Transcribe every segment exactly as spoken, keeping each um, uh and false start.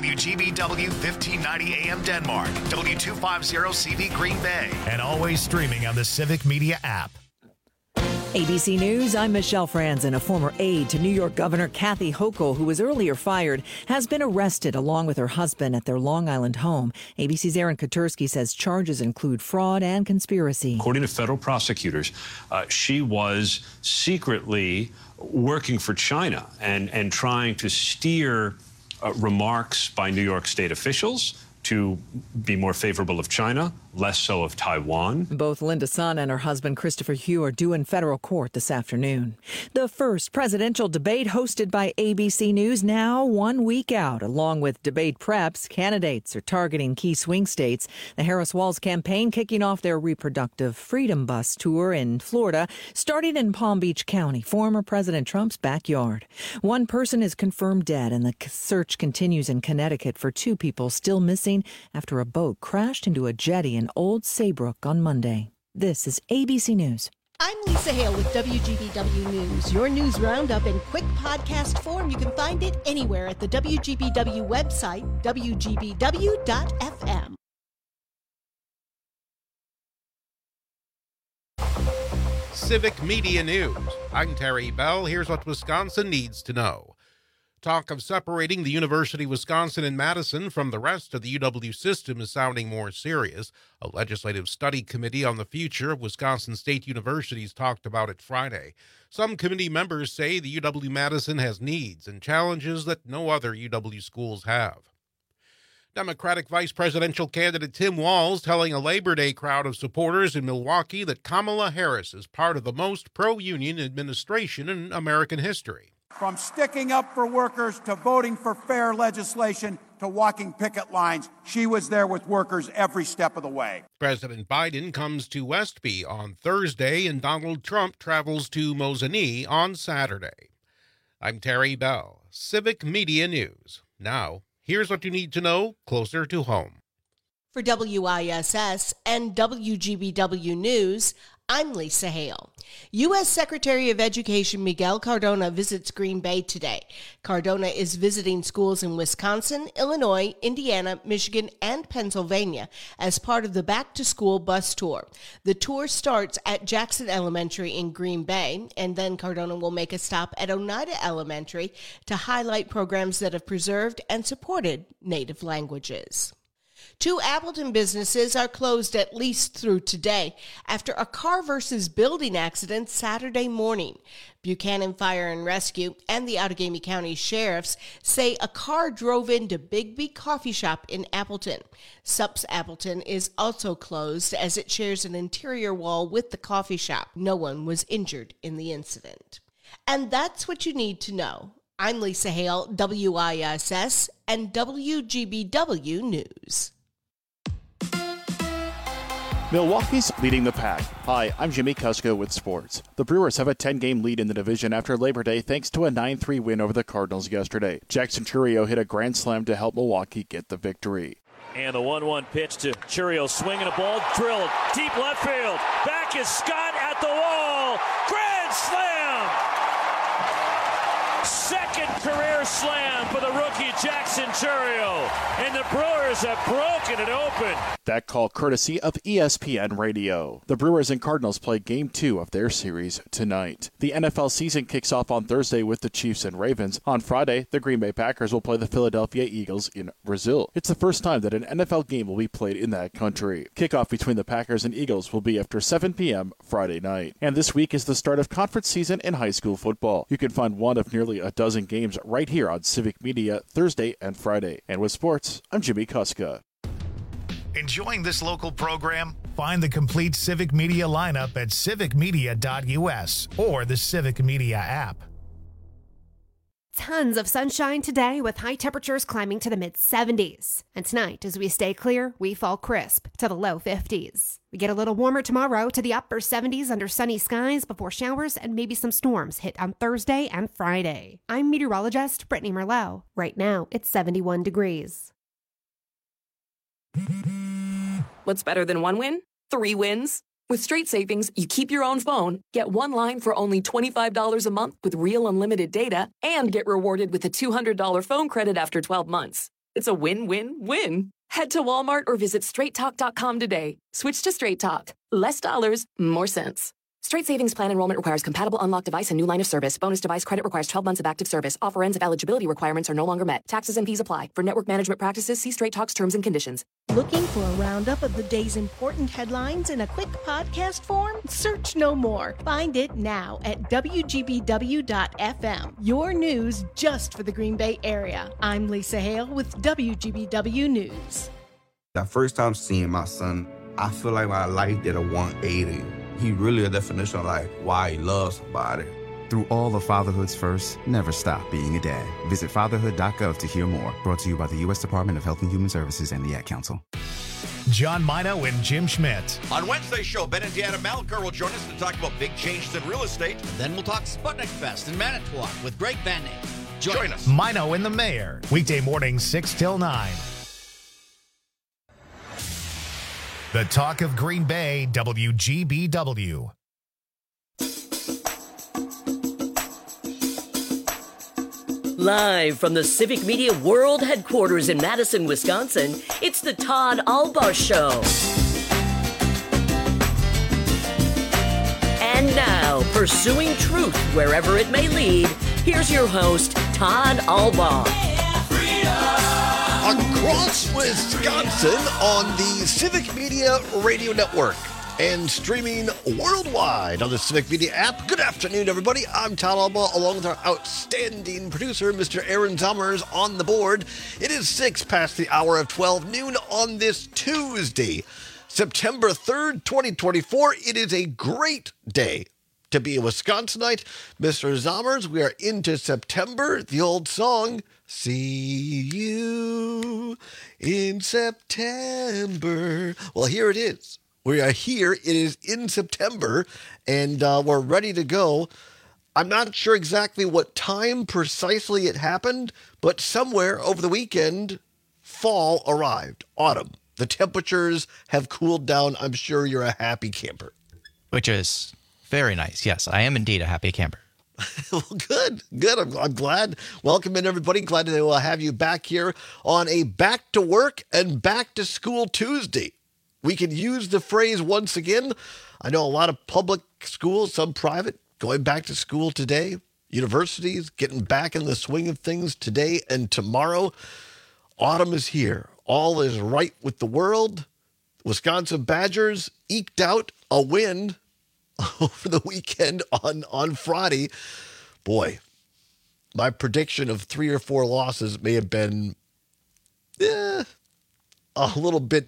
W G B W fifteen ninety A M Denmark, W two fifty C V Green Bay, and always streaming on the Civic Media app. A B C News, I'm Michelle Franzen. A former aide to New York Governor Kathy Hochul, who was earlier fired, has been arrested along with her husband at their Long Island home. A B C's Aaron Katersky says charges include fraud and conspiracy. According to federal prosecutors, uh, she was secretly working for China and, and trying to steer uh, remarks by New York state officials to be more favorable of China, less so of Taiwan. Both Linda Sun and her husband Christopher Hugh are due in federal court this afternoon. The first presidential debate hosted by A B C News now one week out. Along with debate preps, candidates are targeting key swing states. The Harris-Walz campaign kicking off their reproductive freedom bus tour in Florida, starting in Palm Beach County, former President Trump's backyard. One person is confirmed dead, and the search continues in Connecticut for two people still missing after a boat crashed into a jetty in Old Saybrook on Monday. This is A B C News. I'm Lisa Hale with W G B W News. Your news roundup in quick podcast form. You can find it anywhere at the W G B W website, W G B W dot F M. Civic Media News. I'm Terry Bell. Here's what Wisconsin needs to know. Talk of separating the University of Wisconsin in Madison from the rest of the U W system is sounding more serious. A legislative study committee on the future of Wisconsin State Universities talked about it Friday. Some committee members say the U W-Madison has needs and challenges that no other U W schools have. Democratic vice presidential candidate Tim Walz telling a Labor Day crowd of supporters in Milwaukee that Kamala Harris is part of the most pro-union administration in American history. From sticking up for workers to voting for fair legislation to walking picket lines, she was there with workers every step of the way. President Biden comes to Westby on Thursday, and Donald Trump travels to Mosinee on Saturday. I'm Terry Bell, Civic Media News. Now, here's what you need to know closer to home. For W I S S and W G B W News, I'm Lisa Hale. U S Secretary of Education Miguel Cardona visits Green Bay today. Cardona is visiting schools in Wisconsin, Illinois, Indiana, Michigan, and Pennsylvania as part of the back-to-school bus tour. The tour starts at Jackson Elementary in Green Bay, and then Cardona will make a stop at Oneida Elementary to highlight programs that have preserved and supported native languages. Two Appleton businesses are closed at least through today after a car versus building accident Saturday morning. Buchanan Fire and Rescue and the Outagamie County Sheriffs say a car drove into Bigby Coffee Shop in Appleton. Sups Appleton is also closed as it shares an interior wall with the coffee shop. No one was injured in the incident. And that's what you need to know. I'm Lisa Hale, W I S S and W G B W News. Milwaukee's leading the pack. Hi, I'm Jimmy Kusko with sports. The Brewers have a ten-game lead in the division after Labor Day thanks to a nine three win over the Cardinals yesterday. Jackson Chourio hit a grand slam to help Milwaukee get the victory. And the one one pitch to Chourio, swinging a ball, drilled, deep left field. Back is Scott at the wall. Grand slam! Second career slam for the rookie Jackson Chourio. And the Brewers have broken it open. That call courtesy of E S P N Radio. The Brewers and Cardinals play Game two of their series tonight. The N F L season kicks off on Thursday with the Chiefs and Ravens. On Friday, the Green Bay Packers will play the Philadelphia Eagles in Brazil. It's the first time that an N F L game will be played in that country. Kickoff between the Packers and Eagles will be after seven p.m. Friday night. And this week is the start of conference season in high school football. You can find one of nearly a dozen games right here on Civic Media Thursday and Friday. And with sports, I'm Jimmy Kuska. Enjoying this local program? Find the complete Civic Media lineup at civic media dot U S or the Civic Media app. Tons of sunshine today with high temperatures climbing to the mid seventies. And tonight, as we stay clear, we fall crisp to the low fifties. We get a little warmer tomorrow to the upper seventies under sunny skies before showers and maybe some storms hit on Thursday and Friday. I'm meteorologist Brittany Merlot. Right now, it's seventy-one degrees. What's better than one win? Three wins. With Straight Savings, you keep your own phone, get one line for only twenty-five dollars a month with real unlimited data, and get rewarded with a two hundred dollars phone credit after twelve months. It's a win-win-win. Head to Walmart or visit straight talk dot com today. Switch to Straight Talk. Less dollars, more sense. Straight Savings Plan enrollment requires compatible unlocked device and new line of service. Bonus device credit requires twelve months of active service. Offer ends if eligibility requirements are no longer met. Taxes and fees apply. For network management practices, see Straight Talk's terms and conditions. Looking for a roundup of the day's important headlines in a quick podcast form? Search no more. Find it now at W G B W dot F M. Your news just for the Green Bay area. I'm Lisa Hale with W G B W News. The first time seeing my son, I feel like my life did a one eighty. He really a definition of like why he loves somebody. Through all of fatherhood's first, never stop being a dad. Visit fatherhood dot gov to hear more. Brought to you by the U S Department of Health and Human Services and the Ad Council. John Mino and Jim Schmidt. On Wednesday's show, Ben and Deanna Malker will join us to talk about big changes in real estate. And then we'll talk Sputnik Fest in Manitowoc with Greg Van Neen. Join, join us. Mino and the Mayor. Weekday mornings, six till nine. The talk of Green Bay, W G B W. Live from the Civic Media World Headquarters in Madison, Wisconsin, it's the Todd Albaugh Show. And now, pursuing truth wherever it may lead, here's your host, Todd Albaugh. Across Wisconsin on the Civic Media Radio Network and streaming worldwide on the Civic Media app. Good afternoon, everybody. I'm Todd Albaugh, along with our outstanding producer, Mister Aaron Zommers, on the board. It is six past the hour of twelve noon on this Tuesday, September third, twenty twenty-four. It is a great day to be a Wisconsinite. Mister Zommers, we are into September. The old song, see you in September. Well, here it is. We are here. It is in September, and uh, we're ready to go. I'm not sure exactly what time precisely it happened, but somewhere over the weekend, fall arrived, autumn. The temperatures have cooled down. I'm sure you're a happy camper. Which is very nice. Yes, I am indeed a happy camper. Well, good, good. I'm, I'm glad. Welcome in, everybody. Glad to uh, have you back here on a back to work and back to school Tuesday. We can use the phrase once again. I know a lot of public schools, some private, going back to school today. Universities getting back in the swing of things today and tomorrow. Autumn is here. All is right with the world. Wisconsin Badgers eked out a win over the weekend on, on Friday. Boy, my prediction of three or four losses may have been eh, a little bit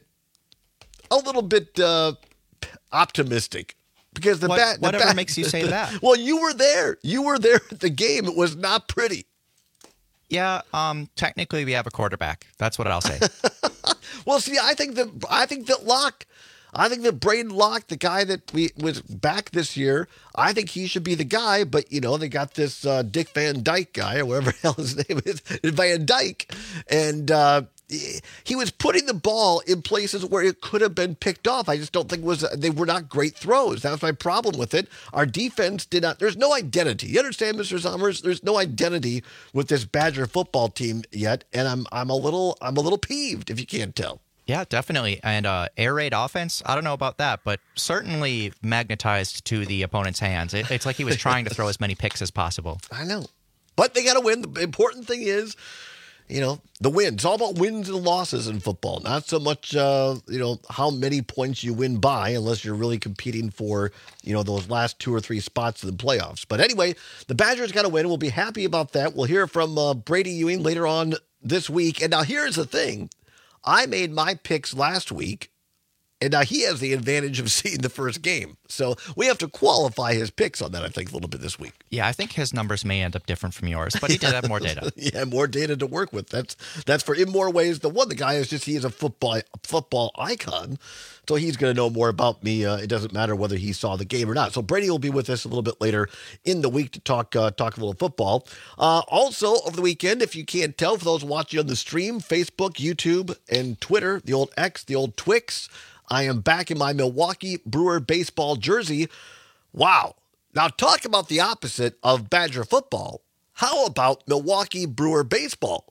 a little bit uh, optimistic. Because the what, bat, the whatever bat, makes you say that. Well, you were there. You were there at the game. It was not pretty. Yeah, um, technically we have a quarterback. That's what I'll say. Well, see, I think that I think that Locke, I think that Braden Locke, the guy that we was back this year, I think he should be the guy. But you know, they got this uh, Dick Van Dyke guy, or whatever the hell his name is, Van Dyke, and uh, he was putting the ball in places where it could have been picked off. I just don't think it was they were not great throws. That was my problem with it. Our defense did not. There's no identity. You understand, Mister Zommers? There's no identity with this Badger football team yet, and I'm I'm a little I'm a little peeved if you can't tell. Yeah, definitely. And uh, air raid offense, I don't know about that, but certainly magnetized to the opponent's hands. It, it's like he was trying to throw as many picks as possible. I know. But they got to win. The important thing is, you know, the wins. It's all about wins and losses in football. Not so much, uh, you know, how many points you win by, unless you're really competing for, you know, those last two or three spots in the playoffs. But anyway, the Badgers got to win. We'll be happy about that. We'll hear from uh, Brady Ewing later on this week. And now here's the thing. I made my picks last week, and now he has the advantage of seeing the first game. So we have to qualify his picks on that, I think, a little bit this week. Yeah, I think his numbers may end up different from yours, but he did have more data. Yeah, more data to work with. That's that's for in more ways than one. The guy is just, he is a football football icon, so he's going to know more about me. Uh, it doesn't matter whether he saw the game or not. So Brady will be with us a little bit later in the week to talk uh, talk a little football. Uh, also, over the weekend, if you can't tell, for those watching on the stream, Facebook, YouTube, and Twitter, the old X, the old Twix, I am back in my Milwaukee Brewer baseball jersey. Wow. Now, talk about the opposite of Badger football. How about Milwaukee Brewer baseball?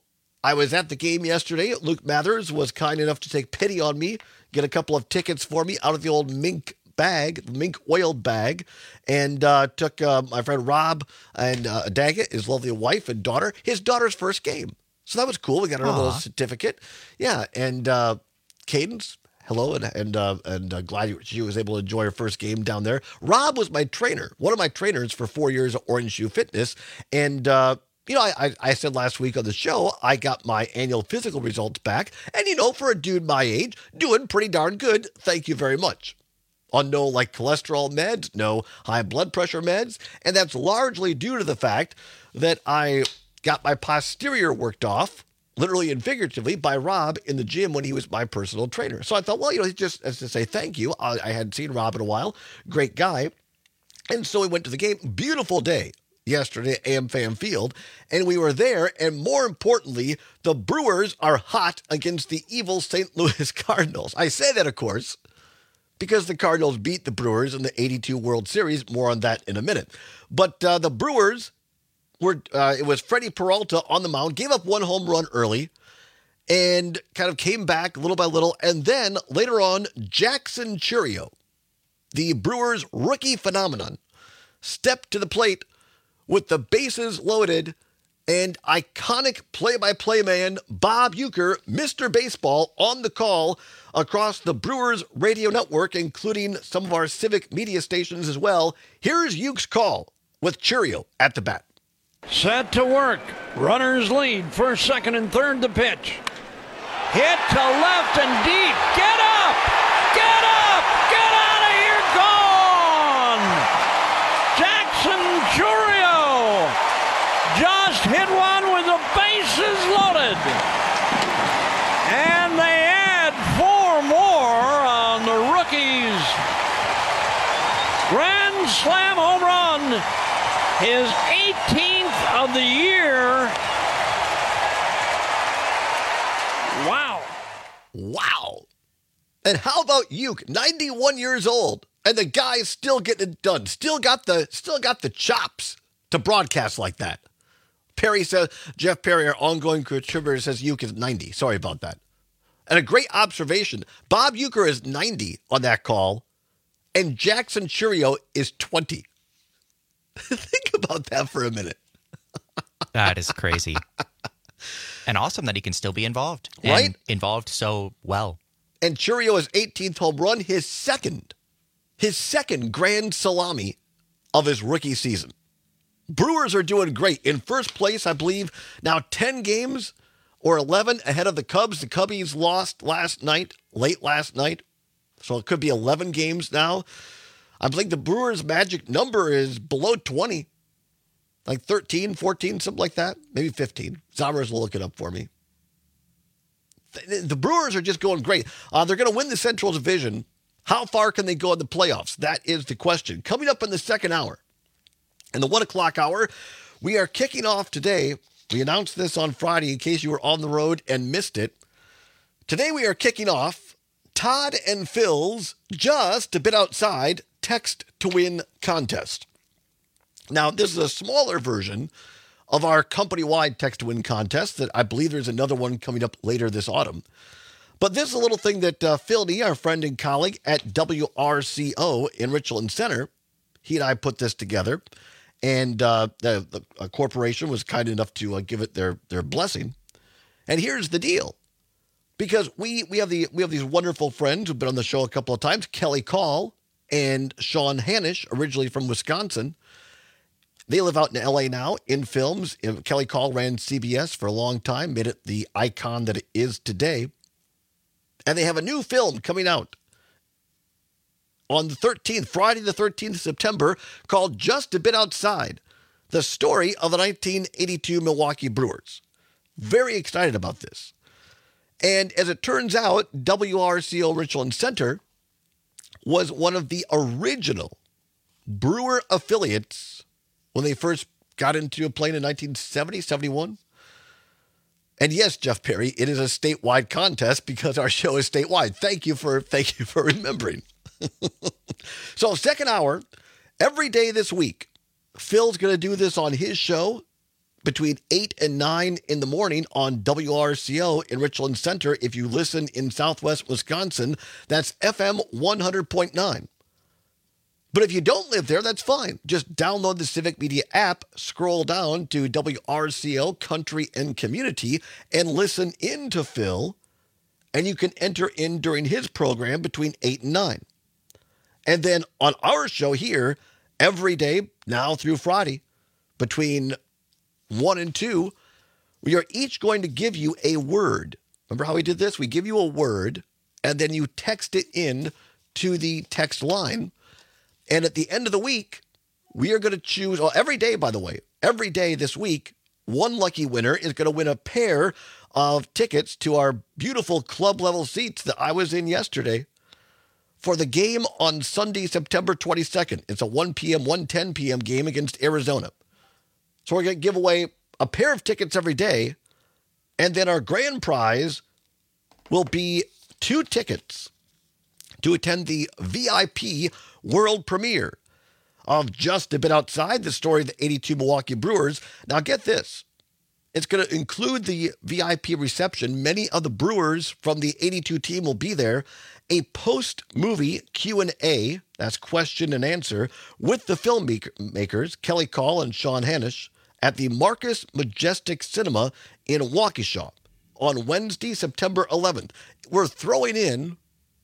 I was at the game yesterday. Luke Mathers was kind enough to take pity on me, get a couple of tickets for me out of the old mink bag, mink oiled bag, and uh, took uh, my friend Rob and uh, Daggett, his lovely wife and daughter, his daughter's first game. So that was cool. We got her a little certificate. Yeah, and uh, Cadence, hello, and and uh, and uh, glad she was able to enjoy her first game down there. Rob was my trainer, one of my trainers for four years at Orange Shoe Fitness, and uh, you know, I, I said last week on the show, I got my annual physical results back, and you know, for a dude my age, doing pretty darn good. Thank you very much. On no like cholesterol meds, no high blood pressure meds, and that's largely due to the fact that I got my posterior worked off, literally and figuratively, by Rob in the gym when he was my personal trainer. So I thought, well, you know, just as to say thank you. I, I hadn't seen Rob in a while, great guy, and so we went to the game. Beautiful day yesterday at A M Fan Field, and we were there, and more importantly, the Brewers are hot against the evil Saint Louis Cardinals. I say that, of course, because the Cardinals beat the Brewers in the eighty-two World Series. More on that in a minute. But uh, the Brewers were, uh, it was Freddie Peralta on the mound, gave up one home run early, and kind of came back little by little. And then later on, Jackson Chourio, the Brewers rookie phenomenon, stepped to the plate with the bases loaded, and iconic play-by-play man Bob Uecker, Mister Baseball, on the call across the Brewers radio network, including some of our civic media stations as well. Here's Uke's call with Chourio at the bat. Set to work. Runners lead. First, second, and third the pitch. Hit to left and deep. Get up! Get up! Get out of here! Gone! Jackson Chourio just hit one with the bases loaded. And they add four more on the rookie's grand slam home run. His eighteenth of the year. Wow. Wow. And how about Uke, ninety-one years old, and the guy's still getting it done. Still got the still got the chops to broadcast like that. Perry says, Jeff Perry, our ongoing contributor, says Uke is ninety. Sorry about that. And a great observation. Bob Uecker is ninety on that call, and Jackson Chourio is twenty. Think about that for a minute. That is crazy. And awesome that he can still be involved. Right? And involved so well. And Chourio, his eighteenth home run, his second, his second grand salami of his rookie season. Brewers are doing great. In first place, I believe, now ten games or eleven ahead of the Cubs. The Cubbies lost last night, late last night. So it could be eleven games now. I think the Brewers' magic number is below twenty. Like thirteen, fourteen, something like that. Maybe fifteen. Zommers will look it up for me. The, the Brewers are just going great. Uh, they're going to win the Central Division. How far can they go in the playoffs? That is the question. Coming up in the second hour, in the one o'clock hour, we are kicking off today. We announced this on Friday in case you were on the road and missed it. Today we are kicking off Todd and Phil's Just a Bit Outside Text to Win contest. Now, this is a smaller version of our company-wide Text to Win contest that I believe there's another one coming up later this autumn. But this is a little thing that uh, Phil D, our friend and colleague at W R C O in Richland Center, he and I put this together. And uh, the, the uh, corporation was kind enough to uh, give it their, their blessing. And here's the deal. Because we we have the we have these wonderful friends who've been on the show a couple of times, Kelly Call and Sean Hanisch, originally from Wisconsin. They live out in L A now in films. Kelly Call ran C B S for a long time, made it the icon that it is today. And they have a new film coming out on the thirteenth, Friday the thirteenth of September, called Just a Bit Outside, the story of the nineteen eighty-two Milwaukee Brewers. Very excited about this. And as it turns out, W R C O Richland Center was one of the original Brewer affiliates when they first got into a plane in nineteen seventy, seventy-one. And yes, Jeff Perry, it is a statewide contest because our show is statewide. Thank you for thank you for remembering. So second hour, every day this week, Phil's going to do this on his show, between eight and nine in the morning on W R C O in Richland Center. If you listen in Southwest Wisconsin, that's F M one hundred point nine. But if you don't live there, that's fine. Just download the Civic Media app, scroll down to W R C O Country and Community, and listen in to Phil, and you can enter in during his program between eight and nine. And then on our show here, every day, now through Friday, between one and two, we are each going to give you a word. Remember how we did this? We give you a word, and then you text it in to the text line. And at the end of the week, we are going to choose, well, every day, by the way, every day this week, one lucky winner is going to win a pair of tickets to our beautiful club level seats that I was in yesterday for the game on Sunday, September twenty-second. It's a one p.m., one ten p.m. game against Arizona. So we're going to give away a pair of tickets every day. And then our grand prize will be two tickets to attend the V I P world premiere of Just a Bit Outside, the story of the eighty-two Milwaukee Brewers. Now get this. It's going to include the V I P reception. Many of the Brewers from the eighty-two team will be there. A post-movie Q and A, that's question and answer, with the filmmakers, Kelly Call and Sean Hanisch, at the Marcus Majestic Cinema in Waukesha on Wednesday, September eleventh. We're throwing in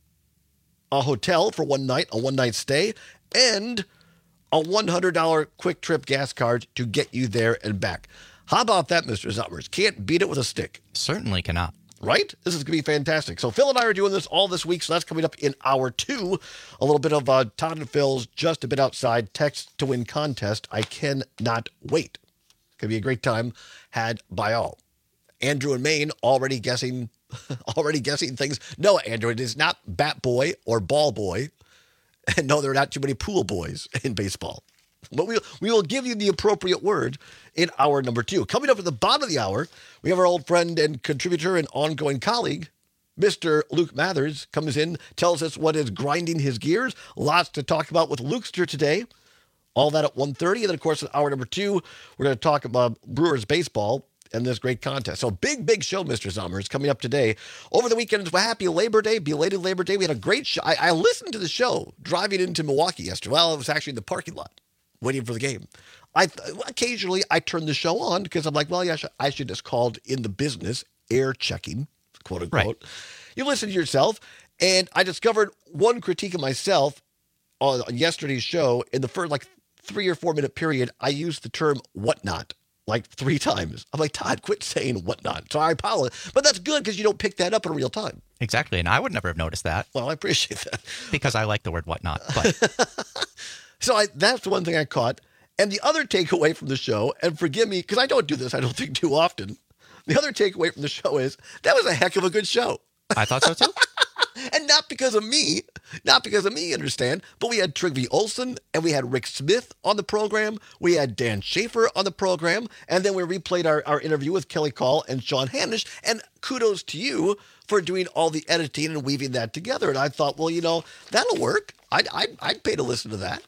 a hotel for one night, a one-night stay, and a one hundred dollars quick trip gas card to get you there and back. How about that, Mister Zummers? Can't beat it with a stick. Certainly cannot. Right? This is going to be fantastic. So Phil and I are doing this all this week, so that's coming up in hour two. A little bit of uh, Todd and Phil's Just a Bit Outside text to win contest. I cannot wait. It's going to be a great time had by all. Andrew and Maine already guessing already guessing things. No, Andrew, it is not bat boy or ball boy. And no, there are not too many pool boys in baseball. But we, we will give you the appropriate word in hour number two. Coming up at the bottom of the hour, we have our old friend and contributor and ongoing colleague, Mister Luke Mathers, comes in, tells us what is grinding his gears. Lots to talk about with Lukester today. All that at one thirty. And then, of course, in hour number two, we're going to talk about Brewers baseball and this great contest. So big, big show, Mister Zummers, coming up today. Over the weekend, happy Labor Day, belated Labor Day. We had a great show. I, I listened to the show driving into Milwaukee yesterday. Well, it was actually in the parking lot waiting for the game. I Occasionally, I turn the show on because I'm like, well, yeah, I should, I should just called in the business, air checking, quote unquote. Right. You listen to yourself, and I discovered one critique of myself on, on yesterday's show. In the first like three or four minute period, I used the term whatnot like three times. I'm like, Todd, quit saying whatnot. So I apologize. But that's good because you don't pick that up in real time. Exactly. And I would never have noticed that. Well, I appreciate that. Because I like the word whatnot. But so I, that's the one thing I caught. And the other takeaway from the show, and forgive me, because I don't do this, I don't think too often. The other takeaway from the show is that was a heck of a good show. I thought so too. And not because of me, not because of me, understand, but we had Trygve Olsen and we had Rick Smith on the program. We had Dan Schaefer on the program. And then we replayed our, our interview with Kelly Call and Sean Hanisch. And kudos to you for doing all the editing and weaving that together. And I thought, well, you know, that'll work. I'd, I'd, I'd pay to listen to that.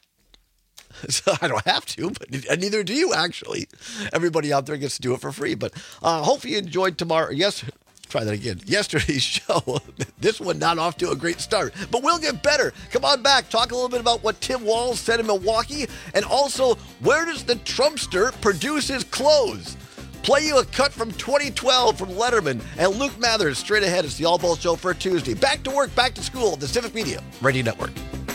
So I don't have to, but and neither do you, actually. Everybody out there gets to do it for free. But uh, hopefully you enjoyed tomorrow. Yes. Try that again. Yesterday's show. This one not off to a great start, but we'll get better. Come on back. Talk a little bit about what Tim Walz said in Milwaukee, and also where does the Trumpster produce his clothes? Play you a cut from twenty twelve from Letterman and Luke Mathers straight ahead. It's the All Ball Show for a Tuesday. Back to work, back to school. The Civic Media Radio Network.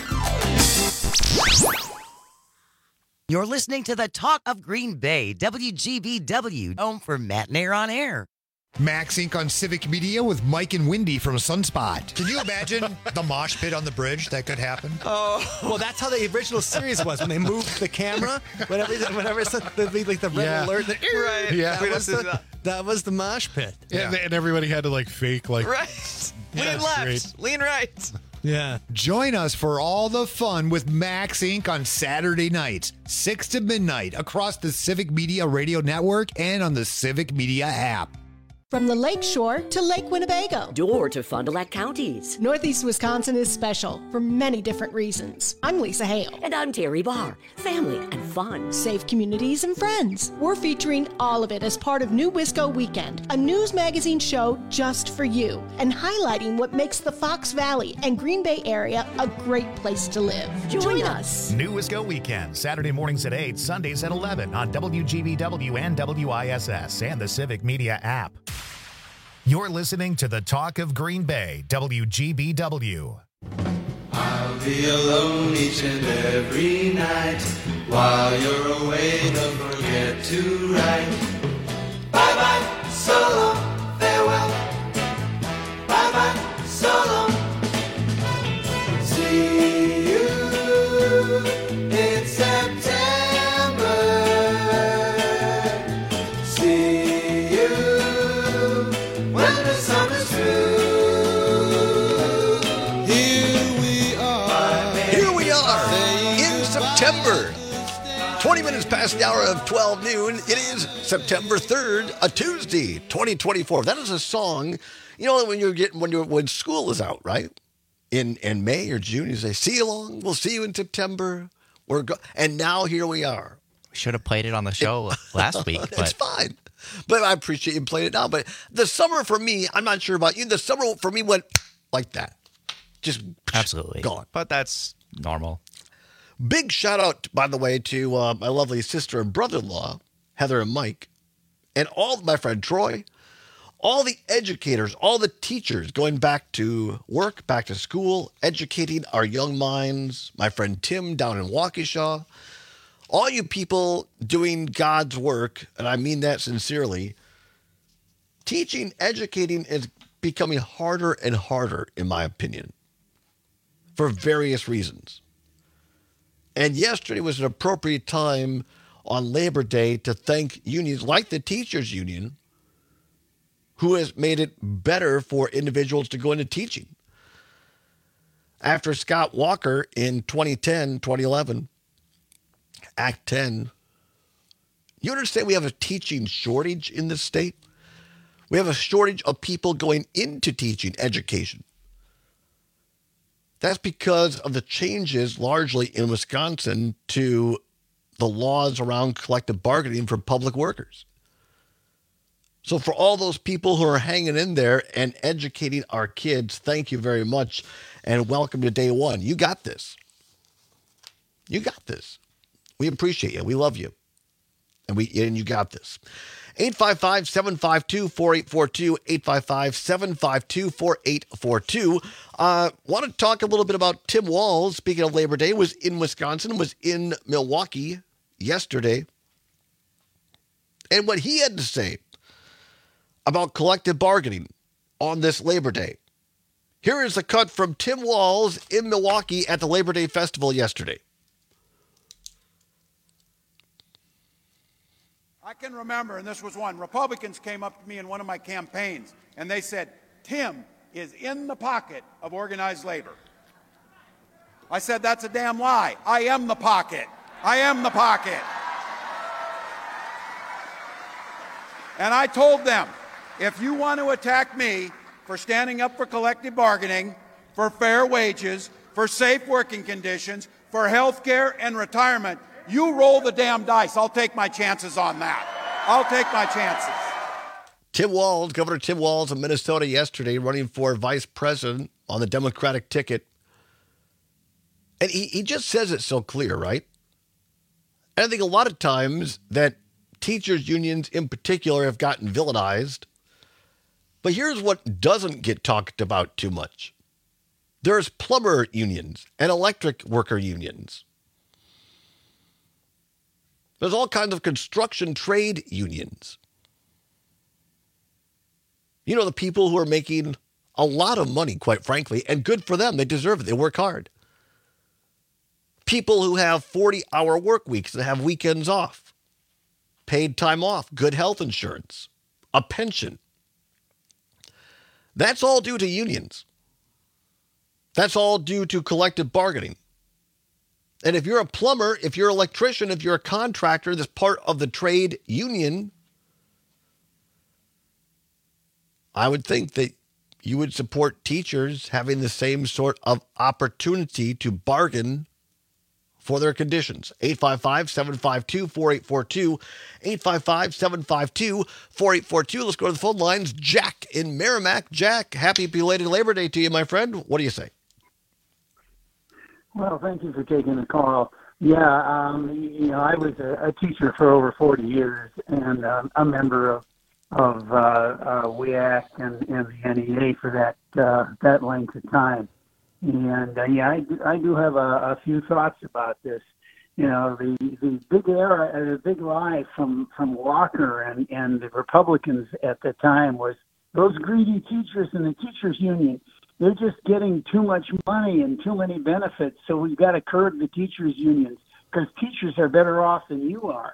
You're listening to the Talk of Green Bay, W G B W, home for Matinee on Air. Max Incorporated on Civic Media with Mike and Wendy from Sunspot. Can you imagine the mosh pit on the bridge that could happen? Oh, well, that's how the original series was when they moved the camera. Whenever, whenever it's the, like the red Yeah. alert, the, Right. Yeah. that, was the, that was the mosh pit. Yeah. And, and everybody had to like fake like. Right. Yeah, Lean that's left, great. lean right. Yeah. Join us for all the fun with Max Incorporated on Saturday nights, six to midnight, across the Civic Media Radio Network and on the Civic Media app. From the Lake Shore to Lake Winnebago. Door to Fond du Lac counties. Northeast Wisconsin is special for many different reasons. I'm Lisa Hale. And I'm Terry Barr. Family and fun. Safe communities and friends. We're featuring all of it as part of New Wisco Weekend, a news magazine show just for you, and highlighting what makes the Fox Valley and Green Bay area a great place to live. Join, Join us. us. New Wisco Weekend, Saturday mornings at eight, Sundays at eleven on W G B W and W I S S and the Civic Media app. You're listening to the Talk of Green Bay, W G B W. I'll be alone each and every night. While you're away, don't forget to write. Bye-bye, so long, farewell. Bye-bye, so long. See you in September. See you when the summer's through. Here we are. Here we are in September. twenty minutes past the hour of twelve noon. It is September third, a Tuesday, twenty twenty-four. That is a song, you know, when you're getting when you're when school is out, right? In in May or June, you say, "See you long. We'll see you in September." We're go-. And now here we are. We should have played it on the show last week. But It's fine. But I appreciate you playing it now. But the summer for me, I'm not sure about you. The summer for me went like that. Just absolutely gone. But that's normal. Big shout out, by the way, to uh, my lovely sister and brother-in-law, Heather and Mike, and all my friend Troy, all the educators, all the teachers going back to work, back to school, educating our young minds, my friend Tim down in Waukesha, all you people doing God's work, and I mean that sincerely, teaching, educating is becoming harder and harder, in my opinion, for various reasons. And yesterday was an appropriate time on Labor Day to thank unions like the Teachers Union, who has made it better for individuals to go into teaching. After Scott Walker in twenty ten, twenty eleven, Act ten, you understand we have a teaching shortage in this state? We have a shortage of people going into teaching education. That's because of the changes largely in Wisconsin to the laws around collective bargaining for public workers. So for all those people who are hanging in there and educating our kids, thank you very much and welcome to day one. You got this. You got this. We appreciate you. We love you. And we and you got this. eight five five, seven five two, four eight four two, eight five five, seven five two, four eight four two. Uh, want to talk a little bit about Tim Walz, speaking of Labor Day, was in Wisconsin, was in Milwaukee yesterday. And what he had to say about collective bargaining on this Labor Day. Here is a cut from Tim Walz in Milwaukee at the Labor Day Festival yesterday. I can remember, and this was one, Republicans came up to me in one of my campaigns, and they said, Tim is in the pocket of organized labor. I said, that's a damn lie. I am the pocket. I am the pocket. And I told them, if you want to attack me for standing up for collective bargaining, for fair wages, for safe working conditions, for health care and retirement, you roll the damn dice. I'll take my chances on that. I'll take my chances. Tim Walz, Governor Tim Walz of Minnesota yesterday, running for vice president on the Democratic ticket. And he, he just says it so clear, right? And I think a lot of times that teachers' unions in particular have gotten villainized. But here's what doesn't get talked about too much. There's plumber unions and electric worker unions. There's all kinds of construction trade unions. You know, the people who are making a lot of money, quite frankly, and good for them. They deserve it. They work hard. People who have forty-hour work weeks that have weekends off, paid time off, good health insurance, a pension. That's all due to unions. That's all due to collective bargaining. And if you're a plumber, if you're an electrician, if you're a contractor that's part of the trade union, I would think that you would support teachers having the same sort of opportunity to bargain for their conditions. eight five five, seven five two, four eight four two, eight five five, seven five two, four eight four two. Let's go to the phone lines. Jack in Merrimack. Jack, happy belated Labor Day to you, my friend. What do you say? Well, thank you for taking the call. Yeah, um, you know, I was a, a teacher for over forty years and um, a member of of uh, uh, W E A C and, and the N E A for that uh, that length of time. And uh, yeah, I do, I do have a, a few thoughts about this. You know, the, the big error, the big lie from, from Walker and, and the Republicans at the time was those greedy teachers in the teachers union. They're just getting too much money and too many benefits, so we've got to curb the teachers unions because teachers are better off than you are.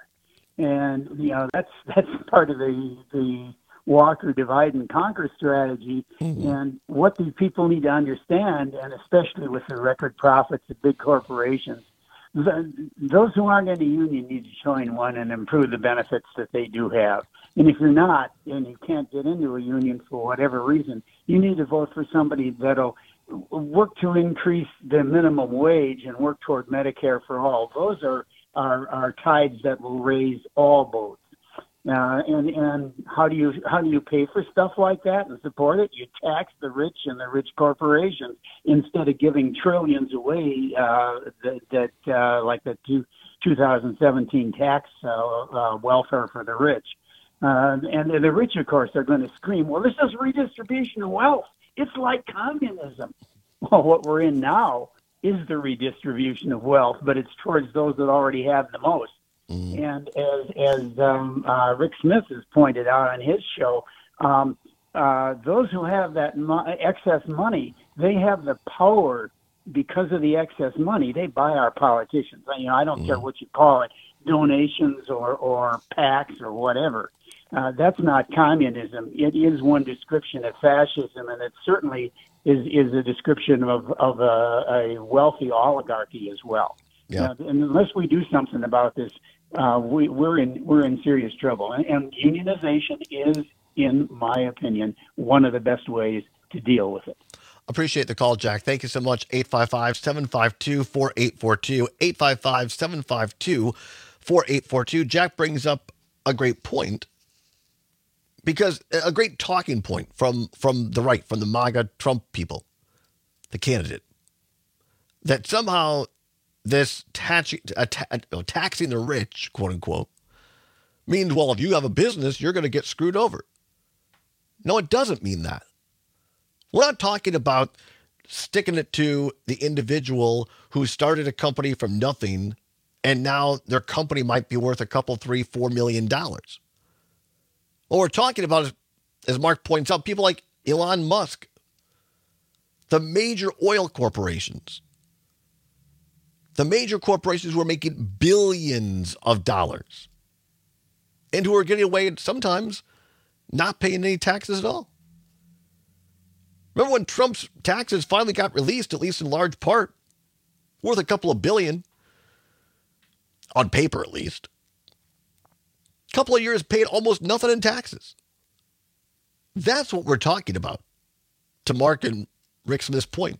And you know that's that's part of the the Walker divide and conquer strategy. Mm-hmm. And what these people need to understand, and especially with the record profits of big corporations, the, those who aren't in a union need to join one and improve the benefits that they do have. And if you're not, and you can't get into a union for whatever reason, you need to vote for somebody that'll work to increase the minimum wage and work toward Medicare for all. Those are are, are tides that will raise all boats. Uh, and and how do you how do you pay for stuff like that and support it? You tax the rich and the rich corporations instead of giving trillions away. Uh, that, that uh, like the two, twenty seventeen tax uh, uh, welfare for the rich, uh, and the rich, of course, are going to scream, "Well, this is redistribution of wealth. It's like communism." Well, what we're in now is the redistribution of wealth, but it's towards those that already have the most. Mm. And as as um, uh, Rick Smith has pointed out on his show, um, uh, those who have that mo- excess money, they have the power because of the excess money. They buy our politicians. You know, I don't mm. care what you call it, donations or or PACs or whatever. Uh, that's not communism. It is one description of fascism, and it certainly is is a description of of a, a wealthy oligarchy as well. Yeah. Uh, and unless we do something about this, uh, we, we're in we're in serious trouble. And, and unionization is, in my opinion, one of the best ways to deal with it. Appreciate the call, Jack. Thank you so much. eight five five, seven five two, four eight four two, eight five five, seven five two, four eight four two. Jack brings up a great point, because a great talking point from, from the right, from the MAGA Trump people, the candidate, that somehow this tax, uh, ta- uh, taxing the rich, quote unquote, means, well, if you have a business, you're going to get screwed over. No, it doesn't mean that. We're not talking about sticking it to the individual who started a company from nothing and now their company might be worth a couple, three, four million dollars. What we're talking about is, as Mark points out, people like Elon Musk, the major oil corporations, the major corporations who are making billions of dollars and who are getting away sometimes not paying any taxes at all. Remember when Trump's taxes finally got released, at least in large part, worth a couple of billion, on paper at least. A couple of years paid almost nothing in taxes. That's what we're talking about, to Mark and Rick Smith's point.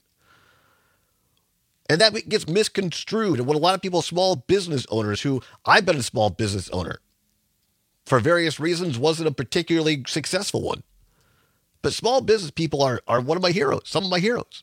And that gets misconstrued. And what a lot of people, small business owners, who I've been a small business owner for various reasons, wasn't a particularly successful one. But small business people are, are one of my heroes, some of my heroes.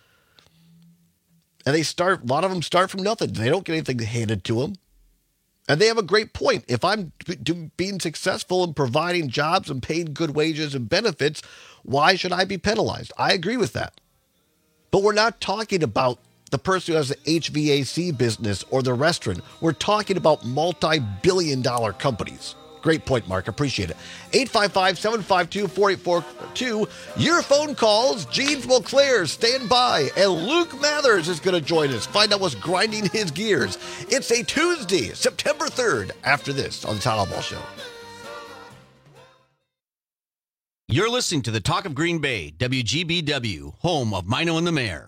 And they start, a lot of them start from nothing. They don't get anything handed to them. And they have a great point. If I'm being successful in providing jobs and paying good wages and benefits, why should I be penalized? I agree with that. But we're not talking about the person who has the H V A C business or the restaurant. We're talking about multi-billion dollar companies. Great point, Mark. Appreciate it. eight five five, seven five two, four eight four two. Your phone calls. Gene from Eau Claire, stand by. And Luke Mathers is going to join us. Find out what's grinding his gears. It's a Tuesday, September third, after this on the Todd Albaugh Show. You're listening to the Talk of Green Bay, W G B W, home of Mino and the Mayor.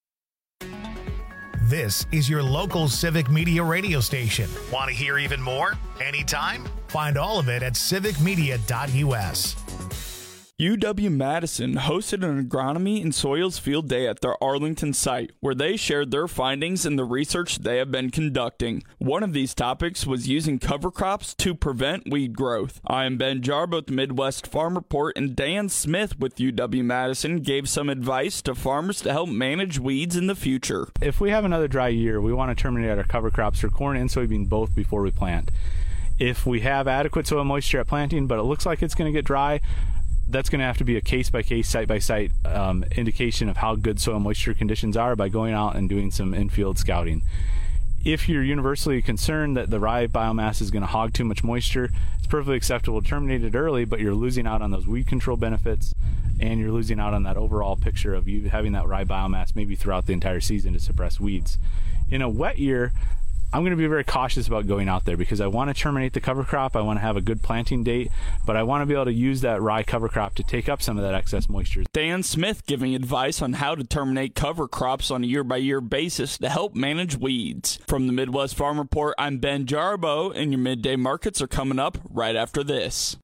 This is your local Civic Media radio station. Want to hear even more? Anytime? Find all of it at civic media dot u s. U W-Madison hosted an agronomy and soils field day at their Arlington site, where they shared their findings and the research they have been conducting. One of these topics was using cover crops to prevent weed growth. I am Ben Jarbo at the Midwest Farm Report, and Dan Smith with U W-Madison gave some advice to farmers to help manage weeds in the future. If we have another dry year, we want to terminate our cover crops for corn and soybean both before we plant. If we have adequate soil moisture at planting, but it looks like it's going to get dry, that's going to have to be a case-by-case, site-by-site um, indication of how good soil moisture conditions are by going out and doing some in-field scouting. If you're universally concerned that the rye biomass is going to hog too much moisture, it's perfectly acceptable to terminate it early, but you're losing out on those weed control benefits, and you're losing out on that overall picture of you having that rye biomass maybe throughout the entire season to suppress weeds. In a wet year, I'm going to be very cautious about going out there because I want to terminate the cover crop. I want to have a good planting date, but I want to be able to use that rye cover crop to take up some of that excess moisture. Dan Smith giving advice on how to terminate cover crops on a year-by-year basis to help manage weeds. From the Midwest Farm Report, I'm Ben Jarbo, and your midday markets are coming up right after this.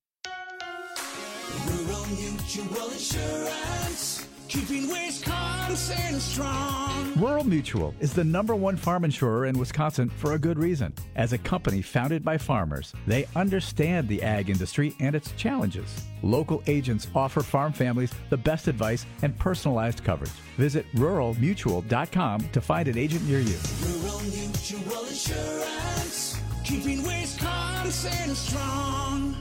Rural Mutual Insurance, keeping Wisconsin strong. Rural Mutual is the number one farm insurer in Wisconsin for a good reason. As a company founded by farmers, they understand the ag industry and its challenges. Local agents offer farm families the best advice and personalized coverage. Visit rural mutual dot com to find an agent near you. Rural Mutual Insurance, keeping Wisconsin strong.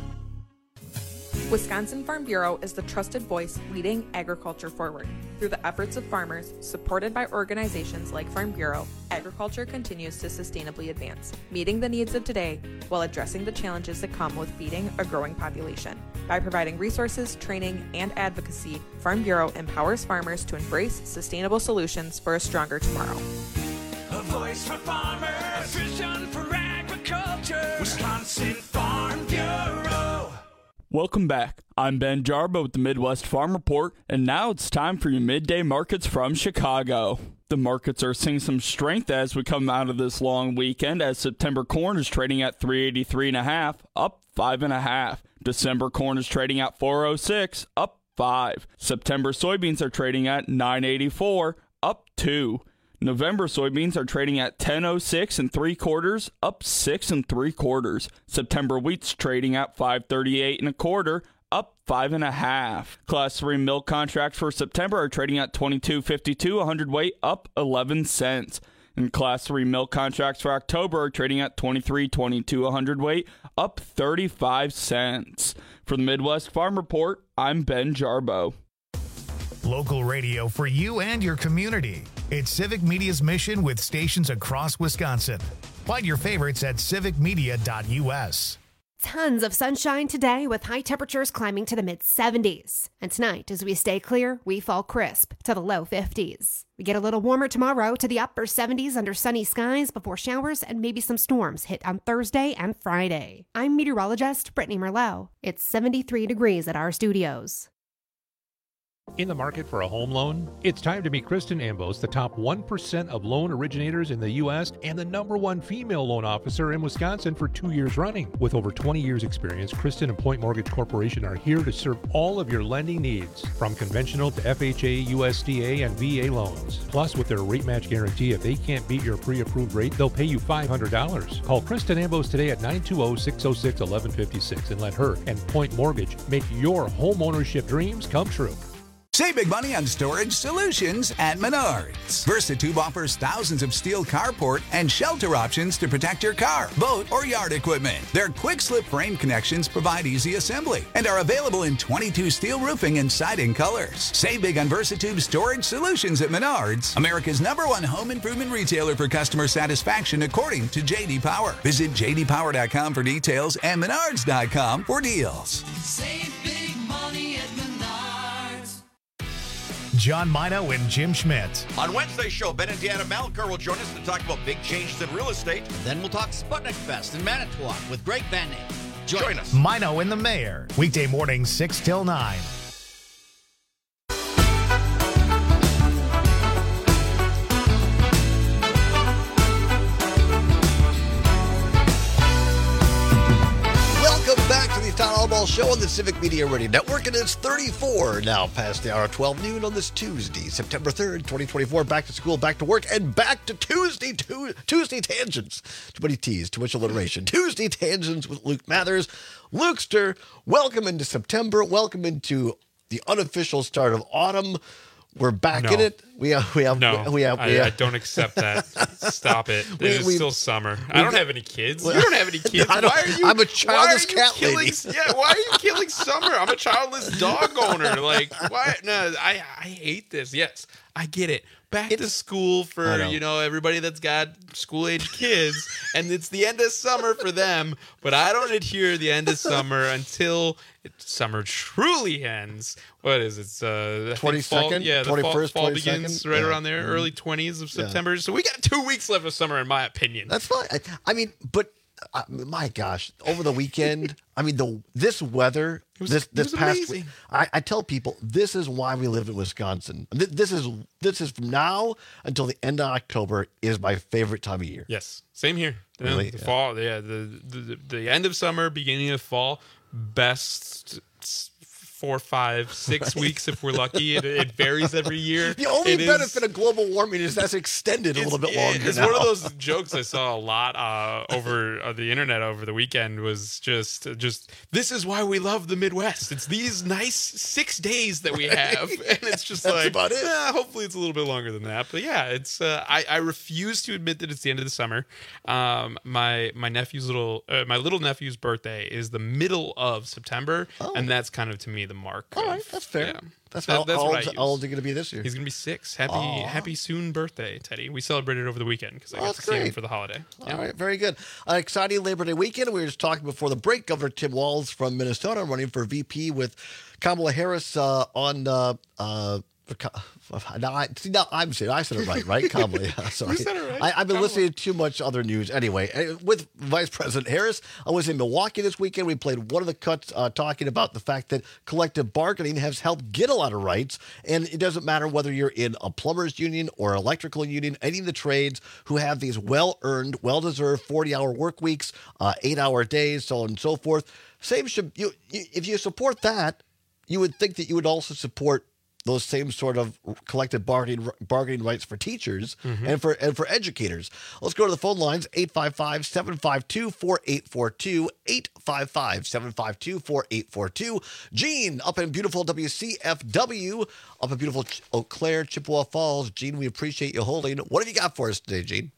Wisconsin Farm Bureau is the trusted voice leading agriculture forward. Through the efforts of farmers, supported by organizations like Farm Bureau, agriculture continues to sustainably advance, meeting the needs of today while addressing the challenges that come with feeding a growing population. By providing resources, training, and advocacy, Farm Bureau empowers farmers to embrace sustainable solutions for a stronger tomorrow. A voice for farmers, a vision for agriculture. Wisconsin Farm Bureau. Welcome back. I'm Ben Jarbo with the Midwest Farm Report, and now it's time for your midday markets from Chicago. The markets are seeing some strength as we come out of this long weekend, as September corn is trading at three eighty-three and a half, up five and a half. December corn is trading at four oh six, up five. September soybeans are trading at nine eighty-four, up two. November soybeans are trading at ten oh six and three quarters, up six and three quarters. September wheat's trading at five thirty-eight and a quarter, up five and a half. Class three milk contracts for September are trading at twenty-two fifty-two a hundredweight, up eleven cents. And Class three milk contracts for October are trading at twenty-three twenty-two a hundredweight, up thirty-five cents. For the Midwest Farm Report, I'm Ben Jarbo. Local radio for you and your community. It's Civic Media's mission with stations across Wisconsin. Find your favorites at civic media dot u s. Tons of sunshine today with high temperatures climbing to the mid seventies. And tonight, as we stay clear, we fall crisp to the low fifties. We get a little warmer tomorrow to the upper seventies under sunny skies before showers and maybe some storms hit on Thursday and Friday. I'm meteorologist Brittany Merlot. It's seventy-three degrees at our studios. In the market for a home loan? It's time to meet Kristen Ambos, the top one percent of loan originators in the U S and the number one female loan officer in Wisconsin for two years running. With over twenty years experience, Kristen and Point Mortgage Corporation are here to serve all of your lending needs, from conventional to F H A, U S D A, and V A loans. Plus, with their rate match guarantee, if they can't beat your pre-approved rate, they'll pay you five hundred dollars. Call Kristen Ambos today at nine two zero, six zero six, one one five six and let her and Point Mortgage make your home ownership dreams come true. Save big money on storage solutions at Menards. Versatube offers thousands of steel carport and shelter options to protect your car, boat, or yard equipment. Their quick slip frame connections provide easy assembly and are available in twenty-two steel roofing and siding colors. Save big on Versatube storage solutions at Menards, America's number one home improvement retailer for customer satisfaction according to J D Power. Visit j d power dot com for details and menards dot com for deals. Save big money at Menards. John Mino and Jim Schmidt. On Wednesday's show, Ben and Deanna Malker will join us to talk about big changes in real estate. And then we'll talk Sputnik Fest in Manitowoc with Greg Van Name. Join, join us. Mino and the Mayor. Weekday mornings, six till nine. Welcome back to the Town Hall Ball Show on the Civic Media Radio Network, and it's thirty-four now past the hour of twelve noon on this Tuesday, September third, twenty twenty-four. Back to school, back to work, and back to Tuesday, tu- Tuesday Tangents. Too many T's, too much alliteration. Tuesday Tangents with Luke Mathers. Lukester, welcome into September. Welcome into the unofficial start of autumn. We're back no. in it. We have, we have, no, we have, we I, have. I don't accept that. Stop it. We- It's we- still summer. we- I don't have any kids. Well, you don't have any kids. I don't- Why are you? I'm a why childless are you cat killing, lady. Yeah. Why are you killing summer? I'm a childless dog owner. Like, why? No, I I hate this. Yes, I get it. Back to school I for know. you know everybody that's got school age kids, and it's the end of summer for them. But I don't adhere to the end of summer until it, summer truly ends. What is it? It's, uh, I think fall- twenty-second, Yeah, the fall, twenty-first, fall twenty-second? begins right Yeah. around there, Mhm. early twenties of Yeah. September. So we got two weeks left of summer, in my opinion. That's fine. I, I mean, but uh, my gosh, over the weekend, I mean, the this weather, was- this it this was past amazing. week, I, I tell people this is why we live in Wisconsin. Th- This is this is from now until the end of October is my favorite time of year. Yes, same here. You know, Really? The Yeah. fall, yeah, the, the the end of summer, beginning of fall, best s- four, five, six Right. weeks if we're lucky. It, it varies every year. The only It is- benefit of global warming is that's extended a little bit longer. It's now. one of those jokes I saw a lot uh, over uh, the internet over the weekend. Was just, just this is why we love the Midwest. It's these nice six days that we have, and it's just That's like, about it. eh, hopefully, it's a little bit longer than that. But yeah, it's. Uh, I, I refuse to admit that it's the end of the summer. Um, my my nephew's little uh, my little nephew's birthday is the middle of September, and that's kind of to me the mark. All of- right, that's fair. yeah. That's That- how, that's how, what I old's, use. how old is he going to be this year? He's gonna be six. Happy Aw. happy soon birthday, Teddy. We celebrated over the weekend because I Oh, got that's to see him great. for the holiday. All right, very good. An exciting Labor Day weekend. We were just talking before the break. Governor Tim Walz from Minnesota running for V P with Kamala Harris uh, on. Uh, uh, for Ka- now, I, see, now I'm saying I said it right, right? Kamala. Yeah, sorry. You said it right. I, I've been Kamala. listening to too much other news. Anyway, uh, with Vice President Harris, I was in Milwaukee this weekend. We played one of the cuts uh, talking about the fact that collective bargaining has helped get a lot of rights, and it doesn't matter whether you're in a plumber's union or electrical union, any of the trades who have these well-earned, well-deserved forty-hour work weeks, uh, eight-hour days, so on and so forth. Same should you, you if you support that, you would think that you would also support those same sort of collective bargaining bargaining rights for teachers Mm-hmm. and for and for educators. Let's go to the phone lines, eight five five, seven five two, four eight four two, eight five five, seven five two, four eight four two. Gene, up in beautiful W C F W, up in beautiful Ch- Eau Claire, Chippewa Falls. Gene, we appreciate you holding. What have you got for us today, Gene?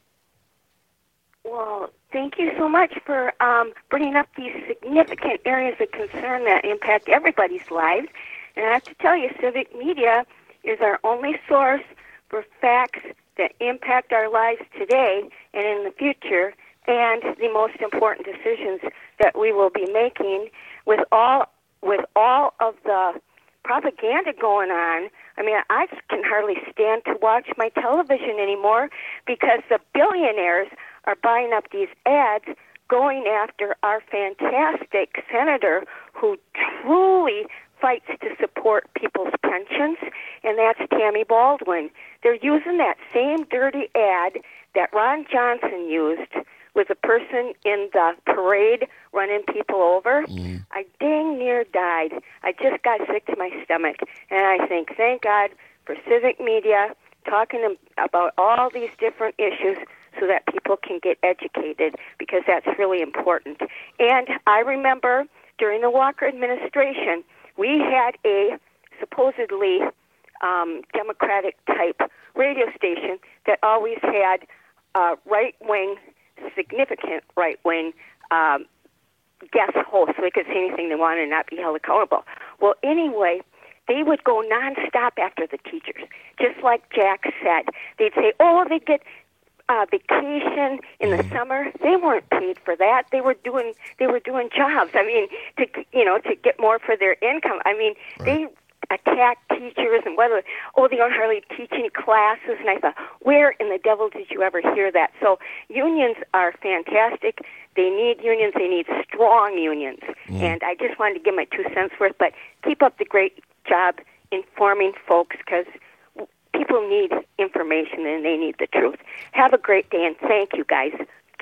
Well, thank you so much for um, bringing up these significant areas of concern that impact everybody's lives. And I have to tell you, civic media is our only source for facts that impact our lives today and in the future, and the most important decisions that we will be making. With all with all of the propaganda going on, I mean, I can hardly stand to watch my television anymore because the billionaires are buying up these ads going after our fantastic senator who truly fights to support people's pensions, and that's Tammy Baldwin. They're using that same dirty ad that Ron Johnson used with a person in the parade running people over. Mm. I dang near died. I just got sick to my stomach, and I think, thank God for civic media talking about all these different issues so that people can get educated, because that's really important. And I remember during the Walker administration, we had a supposedly um, Democratic-type radio station that always had uh, right-wing, significant right-wing um, guest hosts, so they could say anything they wanted and not be held accountable. Well, anyway, they would go nonstop after the teachers, just like Jack said. They'd say, oh, they get uh, vacation in the summer. They weren't paid for that. They were doing they were doing jobs. I mean, to you know, to get more for their income. I mean, right. They attack teachers and whether oh they don't hardly teach any classes. And I thought, where in the devil did you ever hear that? So unions are fantastic. They need unions. They need strong unions. Mm. And I just wanted to give my two cents worth. But keep up the great job informing folks, because people need information and they need the truth. Have a great day, and thank you, guys.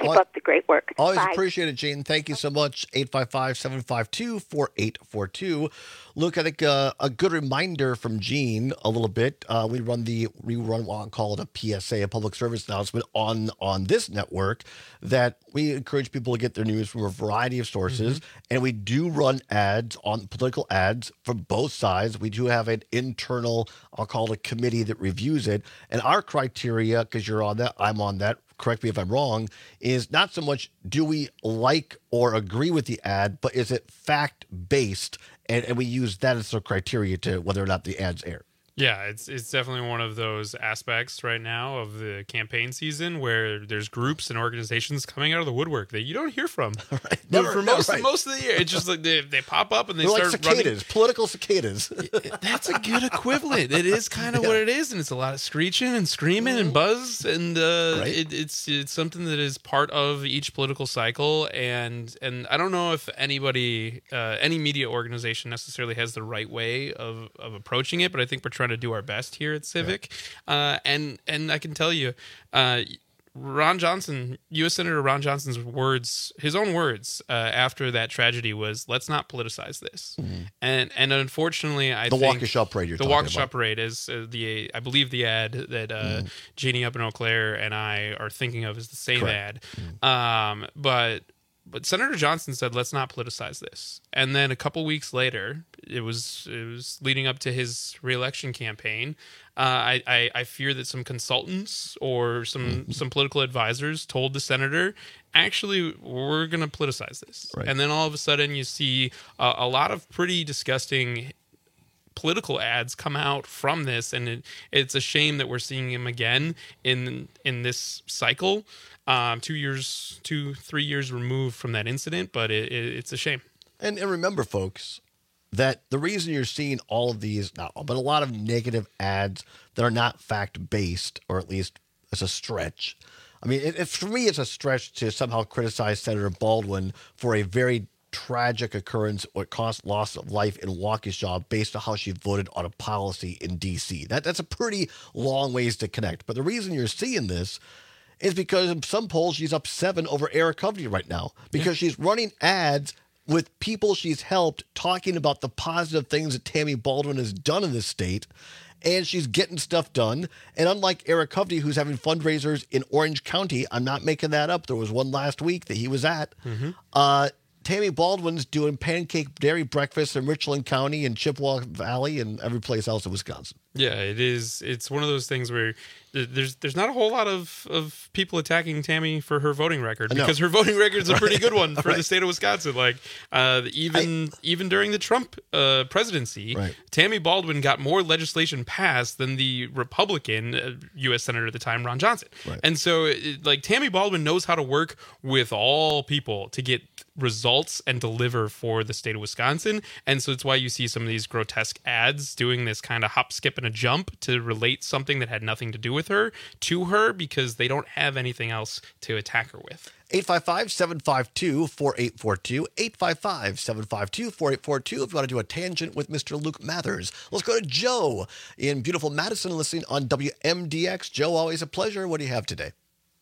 Keep Al- up the great work. Always Bye. appreciate it, Gene. Thank you so much. eight five five, seven five two, four eight four two. Luke, I think uh, a good reminder from Gene a little bit. Uh, we run the we run what I'll call it a P S A, a public service announcement on on this network that we encourage people to get their news from a variety of sources, mm-hmm. and we do run ads on political ads from both sides. We do have an internal, I'll call it a committee that reviews it, and our criteria, because you're on that, I'm on that. Correct me if I'm wrong, is not so much do we like or agree with the ad, but is it fact-based? And, and we use that as a criteria to whether or not the ads air. Yeah, it's it's definitely one of those aspects right now of the campaign season where there's groups and organizations coming out of the woodwork that you don't hear from. Right. Never, Never, for no, most right. most of the year. It's just like they, they pop up and they They're start like cicadas, running. political cicadas. That's a good equivalent. It is kind of Yeah. what it is, and it's a lot of screeching and screaming and buzz, and uh, Right. it, it's it's something that is part of each political cycle. And and I don't know if anybody, uh, any media organization necessarily has the right way of of approaching it, but I think we're trying to do our best here at Civic. Uh, and and I can tell you, uh, Ron Johnson, U S Senator Ron Johnson's words, his own words uh, after that tragedy was, "Let's not politicize this." Mhm. And and unfortunately, I The think Waukesha parade you're the talking Waukesha about. parade is uh, the I believe the ad that uh, Mm. Jeannie up in Eau Claire and I are thinking of is the same Correct. ad. Um, but but Senator Johnson said, "Let's not politicize this." And then a couple weeks later, it was it was leading up to his reelection campaign. Uh, I, I I fear that some consultants or some some political advisors told the senator, actually, we're going to politicize this. Right. And then all of a sudden, you see a, a lot of pretty disgusting political ads come out from this, and it, it's a shame that we're seeing him again in in this cycle. Um, two years, two three years removed from that incident, but it, it, it's a shame. And, and remember, folks, that the reason you're seeing all of these, not all, but a lot of negative ads that are not fact-based, or at least it's a stretch. I mean, it, it, for me, it's a stretch to somehow criticize Senator Baldwin for a very tragic occurrence or cost loss of life in Waukesha based on how she voted on a policy in D C. That That's a pretty long ways to connect. But the reason you're seeing this is because in some polls, she's up seven over Eric Hovde right now because she's running ads with people she's helped talking about the positive things that Tammy Baldwin has done in this state, and she's getting stuff done. And unlike Eric Hovde, who's having fundraisers in Orange County, I'm not making that up. There was one last week that he was at. Mm-hmm. Uh, Tammy Baldwin's doing pancake dairy breakfast in Richland County and Chippewa Valley and every place else in Wisconsin. Yeah, it is. It's one of those things where there's there's not a whole lot of, of people attacking Tammy for her voting record No. because her voting record's a pretty Right. good one for Right. the state of Wisconsin. Like uh, even even during the Trump uh, presidency, Right. Tammy Baldwin got more legislation passed than the Republican uh, U S Senator at the time, Ron Johnson. Right. And so, it, like Tammy Baldwin knows how to work with all people to get results and deliver for the state of Wisconsin. And so it's why you see some of these grotesque ads doing this kind of hop, skip, and a jump to relate something that had nothing to do with her to her because they don't have anything else to attack her with. eight five five, seven five two, four eight four two, eight five five, seven five two, four eight four two if you want to do a tangent with Mister Luke Mathers. Let's go to Joe in beautiful Madison listening on W M D X. Joe, always a pleasure. What do you have today?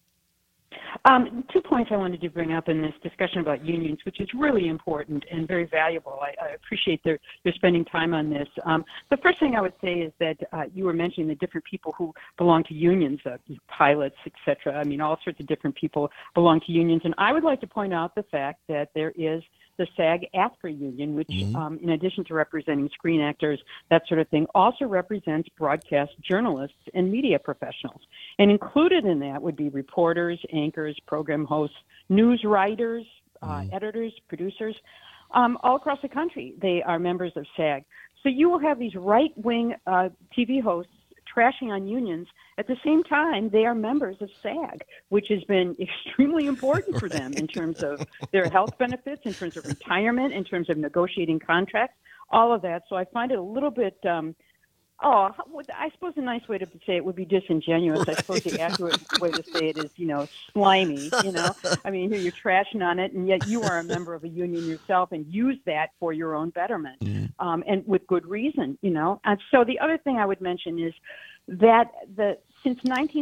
Um, two points I wanted to bring up in this discussion about unions, which is really important and very valuable. I, I appreciate their, their spending time on this. Um, the first thing I would say is that uh, you were mentioning the different people who belong to unions, uh, pilots, et cetera. I mean, all sorts of different people belong to unions. And I would like to point out the fact that there is the SAG-AFTRA union, which, Mhm. um, in addition to representing screen actors, that sort of thing, also represents broadcast journalists and media professionals. And included in that would be reporters, anchors, program hosts, news writers, uh, editors, producers, um, all across the country. They are members of SAG. So you will have these right-wing uh, T V hosts trashing on unions. At the same time, they are members of SAG, which has been extremely important for them in terms of their health benefits, in terms of retirement, in terms of negotiating contracts, all of that. So I find it a little bit, um, oh, I suppose a nice way to say it would be disingenuous. I suppose the accurate way to say it is, you know, slimy, you know. I mean, here you're trashing on it, and yet you are a member of a union yourself and use that for your own betterment, um, and with good reason, you know. And so the other thing I would mention is that the since nineteen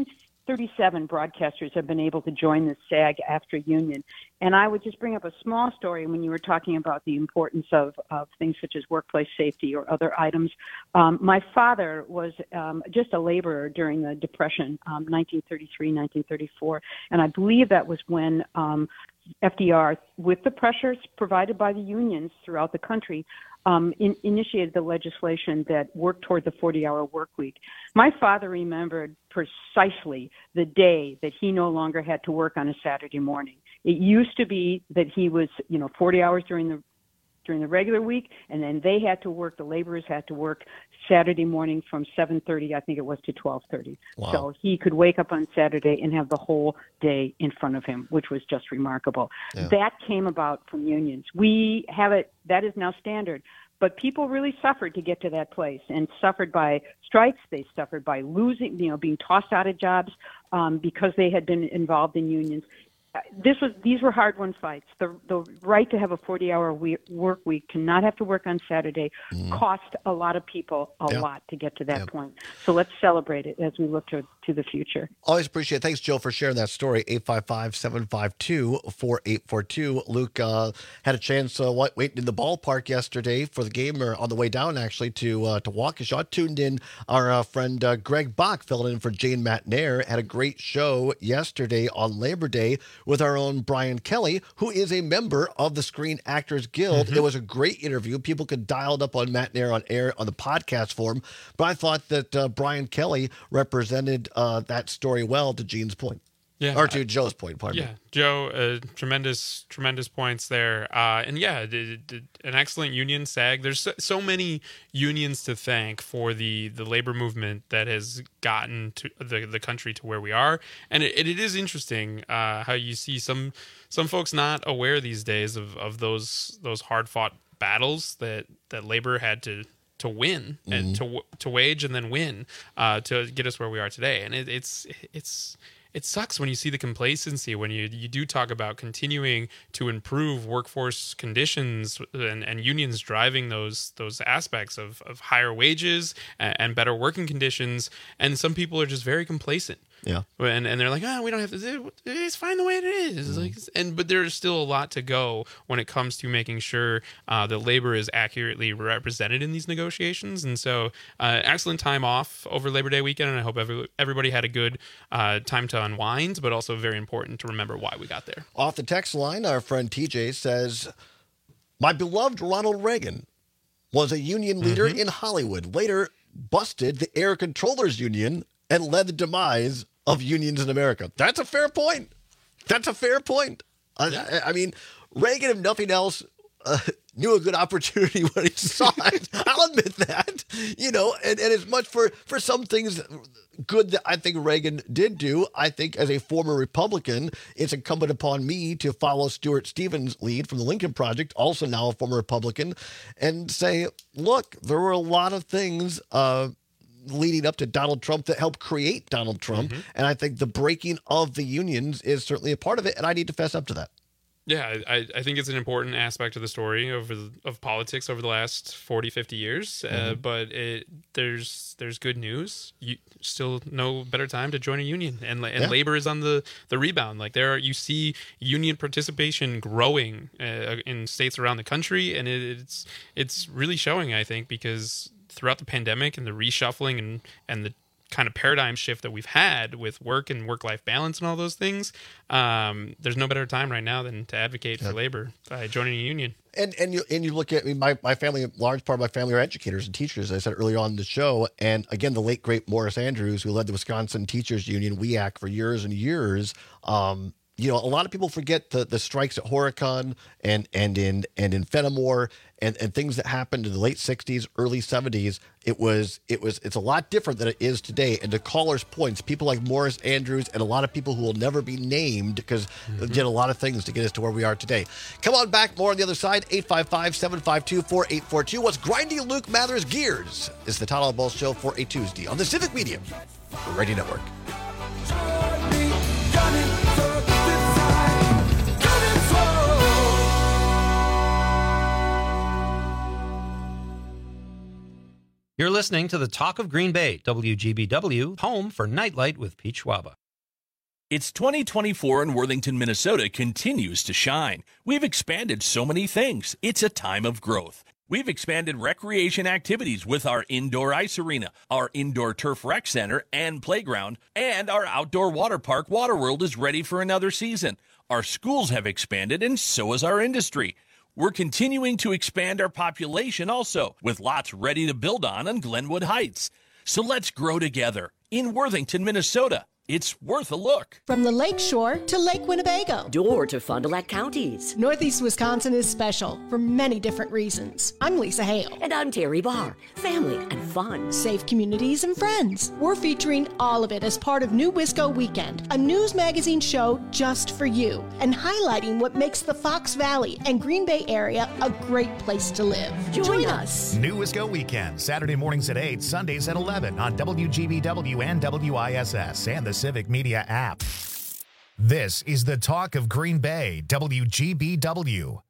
thirty-seven broadcasters have been able to join the SAG-AFTRA union. And I would just bring up a small story when you were talking about the importance of, of things such as workplace safety or other items. Um, my father was um, just a laborer during the Depression, um, nineteen thirty-three, nineteen thirty-four, and I believe that was when um, F D R, with the pressures provided by the unions throughout the country, um, in, initiated the legislation that worked toward the forty-hour work week. My father remembered precisely the day that he no longer had to work on a Saturday morning. It used to be that he was, you know, forty hours during the during the regular week, and then they had to work, the laborers had to work Saturday morning from seven thirty, I think it was, to twelve thirty. Wow. So he could wake up on Saturday and have the whole day in front of him, which was just remarkable. Yeah. That came about from unions. We have it, that is now standard. But people really suffered to get to that place, and suffered by strikes. They suffered by losing, you know, being tossed out of jobs um, because they had been involved in unions. This was these were hard-won fights. The the right to have a forty-hour we, work week, to not have to work on Saturday, Mm. cost a lot of people a Yeah. lot to get to that Yeah. point. So let's celebrate it as we look to to the future. Always appreciate it. Thanks, Jill, for sharing that story. eight five five, seven five two, four eight four two. Luke uh, had a chance uh, wa- waiting in the ballpark yesterday for the game, or on the way down, actually, to uh, to Waukesha. Tuned in. Our uh, friend uh, Greg Bach filling in for Jane Matnair. Had a great show yesterday on Labor Day with our own Brian Kelly, who is a member of the Screen Actors Guild. Mhm. It was a great interview. People could dial it up on Matnair on air on the podcast form. But I thought that uh, Brian Kelly represented uh, that story well, to Gene's point. Yeah, Or to Joe's point, pardon Yeah, me. Joe, uh, tremendous, tremendous points there. Uh, and yeah, d- d- an excellent union, SAG. There's so, so many unions to thank for the, the labor movement that has gotten to the, the country to where we are. And it, it is interesting uh, how you see some some folks not aware these days of, of those those hard fought battles that, that labor had to to win and to w- to wage and then win uh, to get us where we are today. And it, it's it's. It sucks when you see the complacency, when you you do talk about continuing to improve workforce conditions and, and unions driving those those aspects of, of higher wages and, and better working conditions. And some people are just very complacent. Yeah. And and they're like, oh, we don't have to do it. It's fine the way it is. Like, and but there's still a lot to go when it comes to making sure uh, that labor is accurately represented in these negotiations. And so, uh, excellent time off over Labor Day weekend, and I hope every, everybody had a good uh, time to unwind. But also very important to remember why we got there. Off the text line, our friend T J says, my beloved Ronald Reagan was a union leader Mm-hmm. in Hollywood, later busted the Air Controllers Union and led the demise of unions in America. That's a fair point. That's a fair point. I, I, I mean, Reagan, if nothing else, uh, knew a good opportunity when he saw it. I'll admit that. You know, and, and as much for, for some things good that I think Reagan did do, I think as a former Republican, it's incumbent upon me to follow Stuart Stevens' lead from the Lincoln Project, also now a former Republican, and say, look, there were a lot of things uh, leading up to Donald Trump that helped create Donald Trump. Mm-hmm. And I think the breaking of the unions is certainly a part of it. And I need to fess up to that. Yeah, I, I think it's an important aspect of the story over the, of politics over the last forty, fifty years. Uh, Mhm. but it, there's there's good news. You still no better time to join a union, and and Yeah. labor is on the, the rebound. Like there, are, you see union participation growing uh, in states around the country, and it, it's it's really showing. I think because throughout the pandemic and the reshuffling and and the kind of paradigm shift that we've had with work and work-life balance and all those things, um, there's no better time right now than to advocate for labor by joining a union. And and you and you look at I mean, my my family, a large part of my family are educators and teachers, as I said earlier on in the show. And again, the late great Morris Andrews, who led the Wisconsin Teachers Union, W E A C, for years and years. Um, you know, a lot of people forget the the strikes at Horicon and and in and in Fenimore and, and things that happened in the late sixties, early seventies. It was it was it's a lot different than it is today. And to callers' points, people like Morris Andrews and a lot of people who will never be named because they did a lot of things to get us to where we are today. Come on back, more on the other side. eight five five, seven five two, four eight four two. What's grinding Luke Mather's gears? It's the Todd Ball Show for a Tuesday on the Civic Media Radio Network. You're listening to the Talk of Green Bay, W G B W, home for Nightlight with Pete Schwaba. It's twenty twenty-four and Worthington, Minnesota continues to shine. We've expanded so many things. It's a time of growth. We've expanded recreation activities with our indoor ice arena, our indoor turf rec center and playground, and our outdoor water park, Waterworld, is ready for another season. Our schools have expanded, and so has our industry. We're continuing to expand our population also, with lots ready to build on on Glenwood Heights. So let's grow together in Worthington, Minnesota. It's worth a look. From the Lake Shore to Lake Winnebago. Door to Fond du Lac counties. Northeast Wisconsin is special for many different reasons. I'm Lisa Hale. And I'm Terry Barr. Family and fun. Safe communities and friends. We're featuring all of it as part of New Wisco Weekend, a news magazine show just for you, and highlighting what makes the Fox Valley and Green Bay area a great place to live. Join, Join us. us. New Wisco Weekend, Saturday mornings at eight, Sundays at eleven on W G B W and W I S S and the Civic Media app. This is the Talk of Green Bay, W G B W.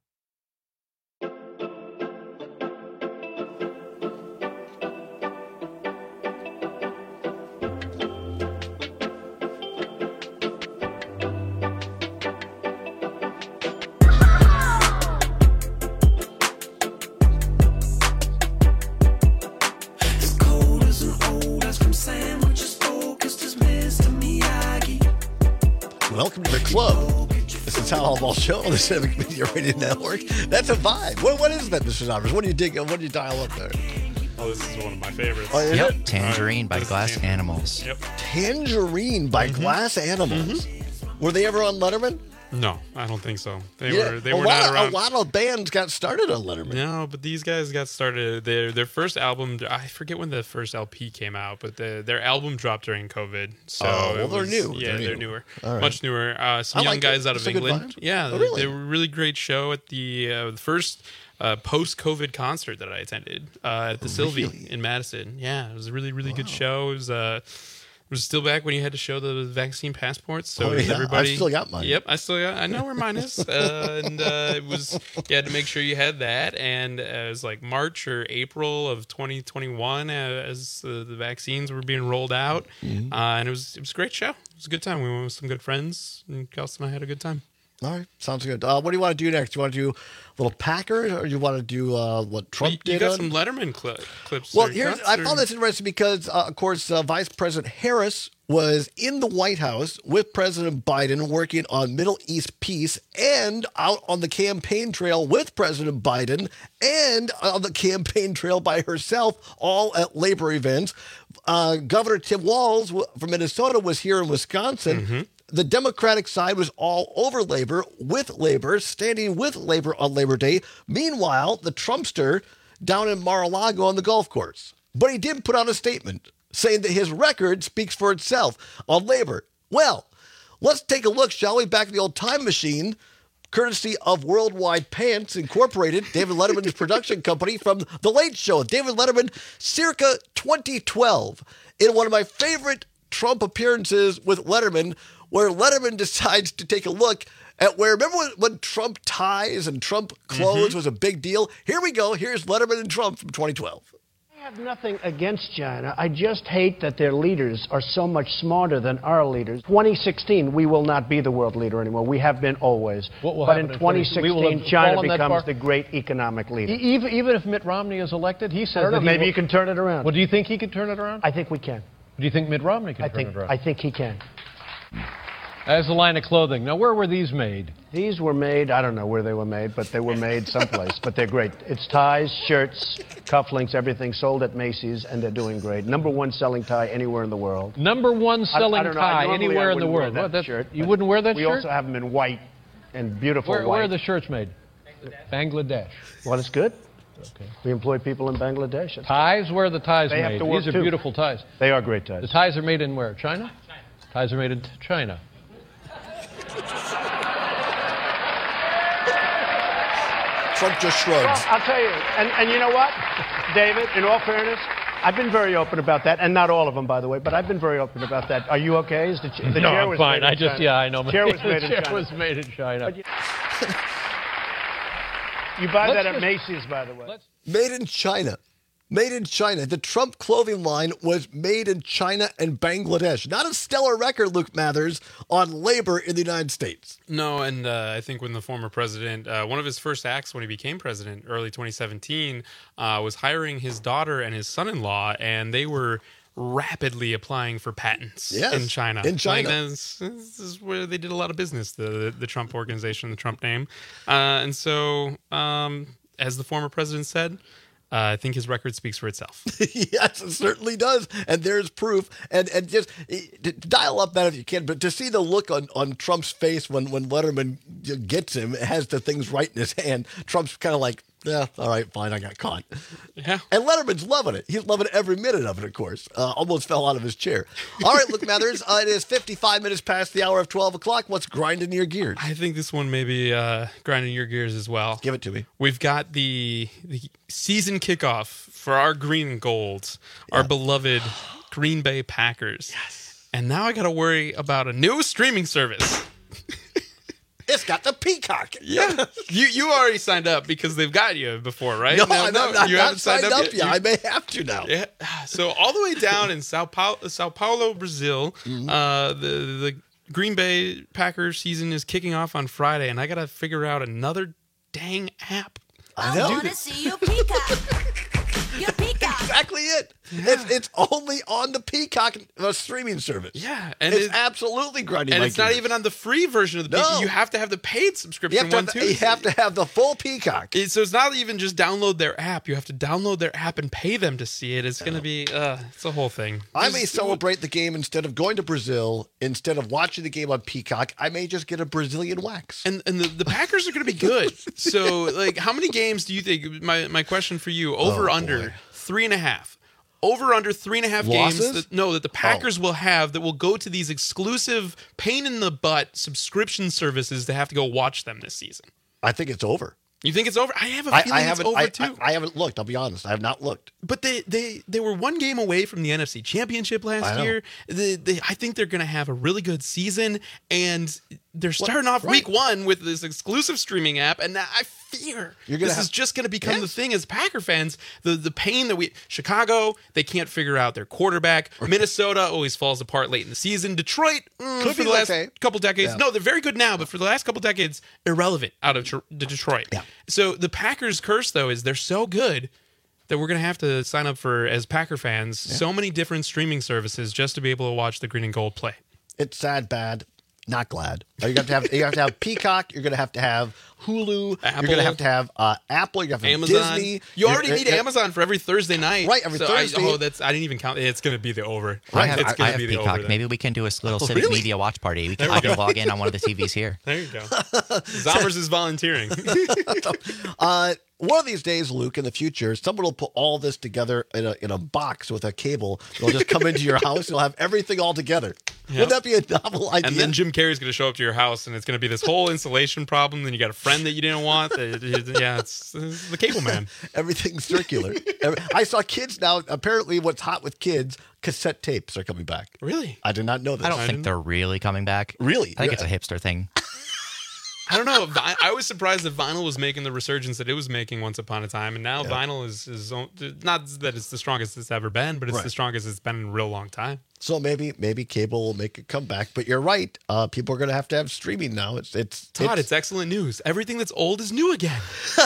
Welcome to the club. This is Town Hall Show on the Civic Media Radio Network. That's a vibe. What, what is that, Mister Chalmers? What do you dig? What do you dial up there? Oh, this is one of my favorites. Oh, yep, it? Tangerine right. by Glass Tan- Animals. Yep. Tangerine by mm-hmm. Glass Animals. Mm-hmm. Were they ever on Letterman? No, I don't think so. They yeah. were. They a were lot not of, around. A lot of bands got started on Letterman. No, but these guys got started. Their their first album. I forget when the first L P came out, but the, their album dropped during COVID. So oh, well, it they're was, new. Yeah, they're, they're new. newer, right. much newer. Uh, some I young like guys it. out of It's a good England. vibe. Yeah, oh, really? they were a really great show at the uh, the first uh, post-COVID concert that I attended uh, at the Sylvie really? in Madison. Yeah, it was a really really wow. good show. It was. Uh, It was still back when you had to show the vaccine passports. So oh, yeah. everybody, I still got mine. Yep, I still got. I know where mine is. Uh, and uh, it was you had to make sure you had that. And uh, it was like March or April of twenty twenty-one uh, as uh, the vaccines were being rolled out. Mm-hmm. Uh, and it was it was a great show. It was a good time. We went with some good friends, and Kelsey and I had a good time. All right, sounds good. Uh, what do you want to do next? Do you want to do a little Packers, or do you want to do uh, what Trump you, did? You got on? some Letterman cli- clips. Well, or here's cuts, I or? found this interesting because, uh, of course, uh, Vice President Harris was in the White House with President Biden working on Middle East peace, and out on the campaign trail with President Biden, and on the campaign trail by herself, all at labor events. Uh, Governor Tim Walz from Minnesota was here in Wisconsin. Mm-hmm. The Democratic side was all over labor, with labor, standing with labor on Labor Day. Meanwhile, the Trumpster down in Mar-a-Lago on the golf course. But he did put out a statement saying that his record speaks for itself on labor. Well, let's take a look, shall we, back in the old time machine, courtesy of Worldwide Pants Incorporated, David Letterman's production company from The Late Show. David Letterman, circa twenty twelve, in one of my favorite Trump appearances with Letterman, where Letterman decides to take a look at where, remember when, when Trump ties and Trump clothes mm-hmm. was a big deal? Here we go. Here's Letterman and Trump from twenty twelve. I have nothing against China. I just hate that their leaders are so much smarter than our leaders. twenty sixteen, we will not be the world leader anymore. We have been always. What will but in in twenty sixteen, China becomes the great economic leader. Even, even if Mitt Romney is elected, he says I don't know, that maybe will, you can turn it around. Well, do you think he can turn it around? I think we can. Do you think Mitt Romney can I turn think, it around? I think he can. As a line of clothing. Now, where were these made? These were made, I don't know where they were made, but they were made someplace. But they're great. It's ties, shirts, cufflinks, everything sold at Macy's, and they're doing great. Number one selling tie anywhere in the world. Number one selling I, I tie anywhere in the world. That what, that, shirt, you wouldn't wear that we shirt? We also have them in white and beautiful where, white. Where are the shirts made? Bangladesh. Well, it's good. Okay. We employ people in Bangladesh. It's ties? Where are the ties they made? Have to work These are too. beautiful ties. They are great ties. The ties are made in where? China? China. Ties are made in China. Trump just shrugs. Well, I'll tell you, and, and you know what, David, in all fairness, I've been very open about that, and not all of them, by the way, but I've been very open about that. Are you okay? Is the, the no, chair I'm was fine. Made in I just, China. yeah, I know. The chair was made the in chair China. was made in China. You, you buy let's that at just, Macy's, by the way. Made in China. Made in China. The Trump clothing line was made in China and Bangladesh. Not a stellar record, Luke Mathers, on labor in the United States. No, and uh, I think when the former president, uh, one of his first acts when he became president, early twenty seventeen, uh, was hiring his daughter and his son-in-law, and they were rapidly applying for patents yes, in China. In China. Like, this, this is where they did a lot of business, the, the Trump organization, the Trump name. Uh, and so, um, as the former president said, Uh, I think his record speaks for itself. Yes, it certainly does. And there's proof. And and just to dial up that if you can, but to see the look on, on Trump's face when, when Letterman gets him, has the things right in his hand. Trump's kind of like, yeah, all right, fine, I got caught. Yeah. And Letterman's loving it. He's loving every minute of it, of course. Uh, almost fell out of his chair. All right, Luke Mathers, uh, it is fifty-five minutes past the hour of twelve o'clock. What's grinding your gears? I think this one may be uh, grinding your gears as well. Give it to me. We've got the, the season kickoff for our green and golds, yeah. our beloved Green Bay Packers. Yes. And now I got to worry about a new streaming service. It's got the Peacock. Yeah. you you already signed up because they've got you before, right? No, no, I'm no, not, you not haven't signed, signed up, up yet. yet. I may have to now. Yeah. So all the way down in Sao Paulo, Sao Paulo Brazil, Mm-hmm. uh, the the Green Bay Packers season is kicking off on Friday, and I got to figure out another dang app. I know. I want to see your Peacock. Your Peacock. Exactly it. Yeah. It's it's only on the Peacock uh, streaming service. Yeah, and it's it, absolutely grinding. And my it's not gears. even on the free version of the No. Peacock. You have to have the paid You subscription have, to one have, too. the- you have to have the full Peacock. It- so it's not even just download their app. You have to download their app and pay them to see it. It's going to be, uh, it's a whole thing. I may Just- celebrate the game instead of going to Brazil, instead of watching the game on Peacock. I may just get a Brazilian wax. And and the, the Packers are going to be good. So, like, how many games do you think? My my question for you: over Oh, under boy. three and a half. Over under three and a half Losses? games. That, no, that the Packers will have that will go to these exclusive pain in the butt subscription services to have to go watch them this season. I think it's over. You think it's over? I have a I, feeling I it's haven't. over I, too. I, I haven't looked. I'll be honest. I have not looked. But they, they, they were one game away from the N F C Championship I last know. year. They, they, I think they're going to have a really good season, and they're starting Well, off right. week one with this exclusive streaming app, and I fear You're gonna this have- is just going to become Yes. the thing as Packer fans. The the pain that we Chicago, they can't figure out their quarterback. Minnesota always falls apart late in the season. Detroit, mm, Could for be the last okay. couple decades, Yeah. no, they're very good now, but for the last couple decades, irrelevant out of Tr- the Detroit. Yeah. So the Packers' curse though is they're so good that we're going to have to sign up for, as Packer fans, so many different streaming services just to be able to watch the green and gold play. It's sad, bad, not glad. You have to have. You have to have Peacock. You're going to have to have Hulu. Apple. You're going to have to have uh, Apple. You have to have Amazon. Disney. You You're- already need uh, Amazon for every Thursday night. Right, every So Thursday. I, oh, that's I didn't even count. It's going to be the over. I have, it's I going to have be the Peacock. over. then. Maybe we can do a little Oh, civic really? media watch party. We can, There we I can go. log in on one of the T Vs here. There you go. Zombers is volunteering. Uh, one of these days, Luke, in the future, someone will put all this together in a in a box with a cable. It'll just come into your house. You'll have everything all together. Yeah. Wouldn't that be a novel idea? And then Jim Carrey's going to show up to your house, and it's going to be this whole installation problem. Then you got a friend that you didn't want. That- yeah, it's, it's the cable man. Everything's circular. Every- I saw kids now. Apparently, what's hot with kids, cassette tapes are coming back. Really? I did not know this. I don't think they're really coming back. Really? I think Yeah. it's a hipster thing. I don't know. Vi- I was surprised that vinyl was making the resurgence that it was making once upon a time, and now Yeah. vinyl is, is on- not that it's the strongest it's ever been, but it's Right. the strongest it's been in a real long time. So maybe maybe cable will make it come back. But you're right. Uh, people are going to have to have streaming now. It's it's Todd, it's, excellent news. Everything that's old is new again.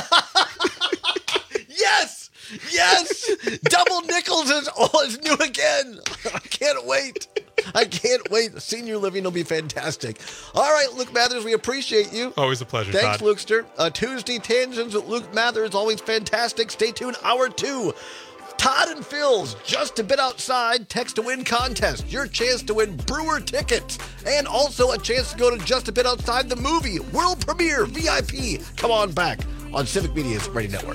yes, yes. Double nickels is all is new again. I can't wait. I can't wait. Senior living will be fantastic. All right, Luke Mathers, we appreciate you. Always a pleasure, Thanks, Todd. Lukester. Uh, Tuesday Tangents with Luke Mathers, always fantastic. Stay tuned. Hour two. Todd and Phil's Just a Bit Outside Text to Win contest. Your chance to win Brewer tickets. And also a chance to go to Just a Bit Outside the movie. World premiere V I P. Come on back on Civic Media's Radio Network.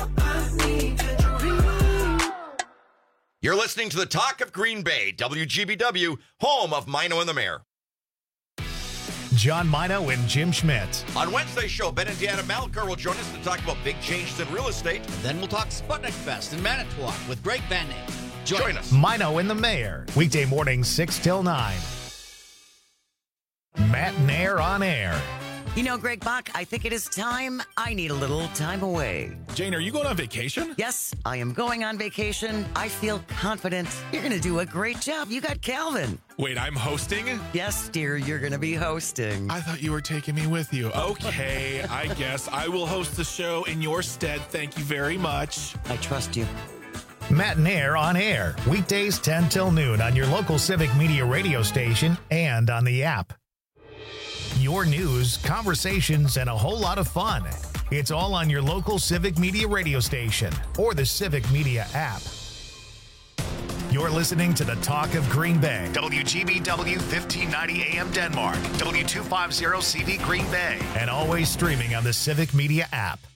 You're listening to the Talk of Green Bay, W G B W, home of Mino and the Mayor. John Mino and Jim Schmidt. On Wednesday's show, Ben and Deanna Malker will join us to talk about big changes in real estate. Then we'll talk Sputnik Fest in Manitowoc with Greg Van Name. Join, Join us. Mino and the Mayor. Weekday mornings six till nine. Matt and Air on air. You know, Greg Bach, I think it is time I need a little time away. Jane, are you going on vacation? Yes, I am going on vacation. I feel confident. You're going to do a great job. You got Calvin. Wait, I'm hosting? Yes, dear, you're going to be hosting. I thought you were taking me with you. Okay, I guess I will host the show in your stead. Thank you very much. I trust you. Matt and Air on air, weekdays ten till noon on your local Civic Media radio station and on the app. Your news, conversations, and a whole lot of fun. It's all on your local Civic Media radio station or the Civic Media app. You're listening to the Talk of Green Bay. W G B W fifteen ninety A M Denmark, W two fifty C V Green Bay, and always streaming on the Civic Media app.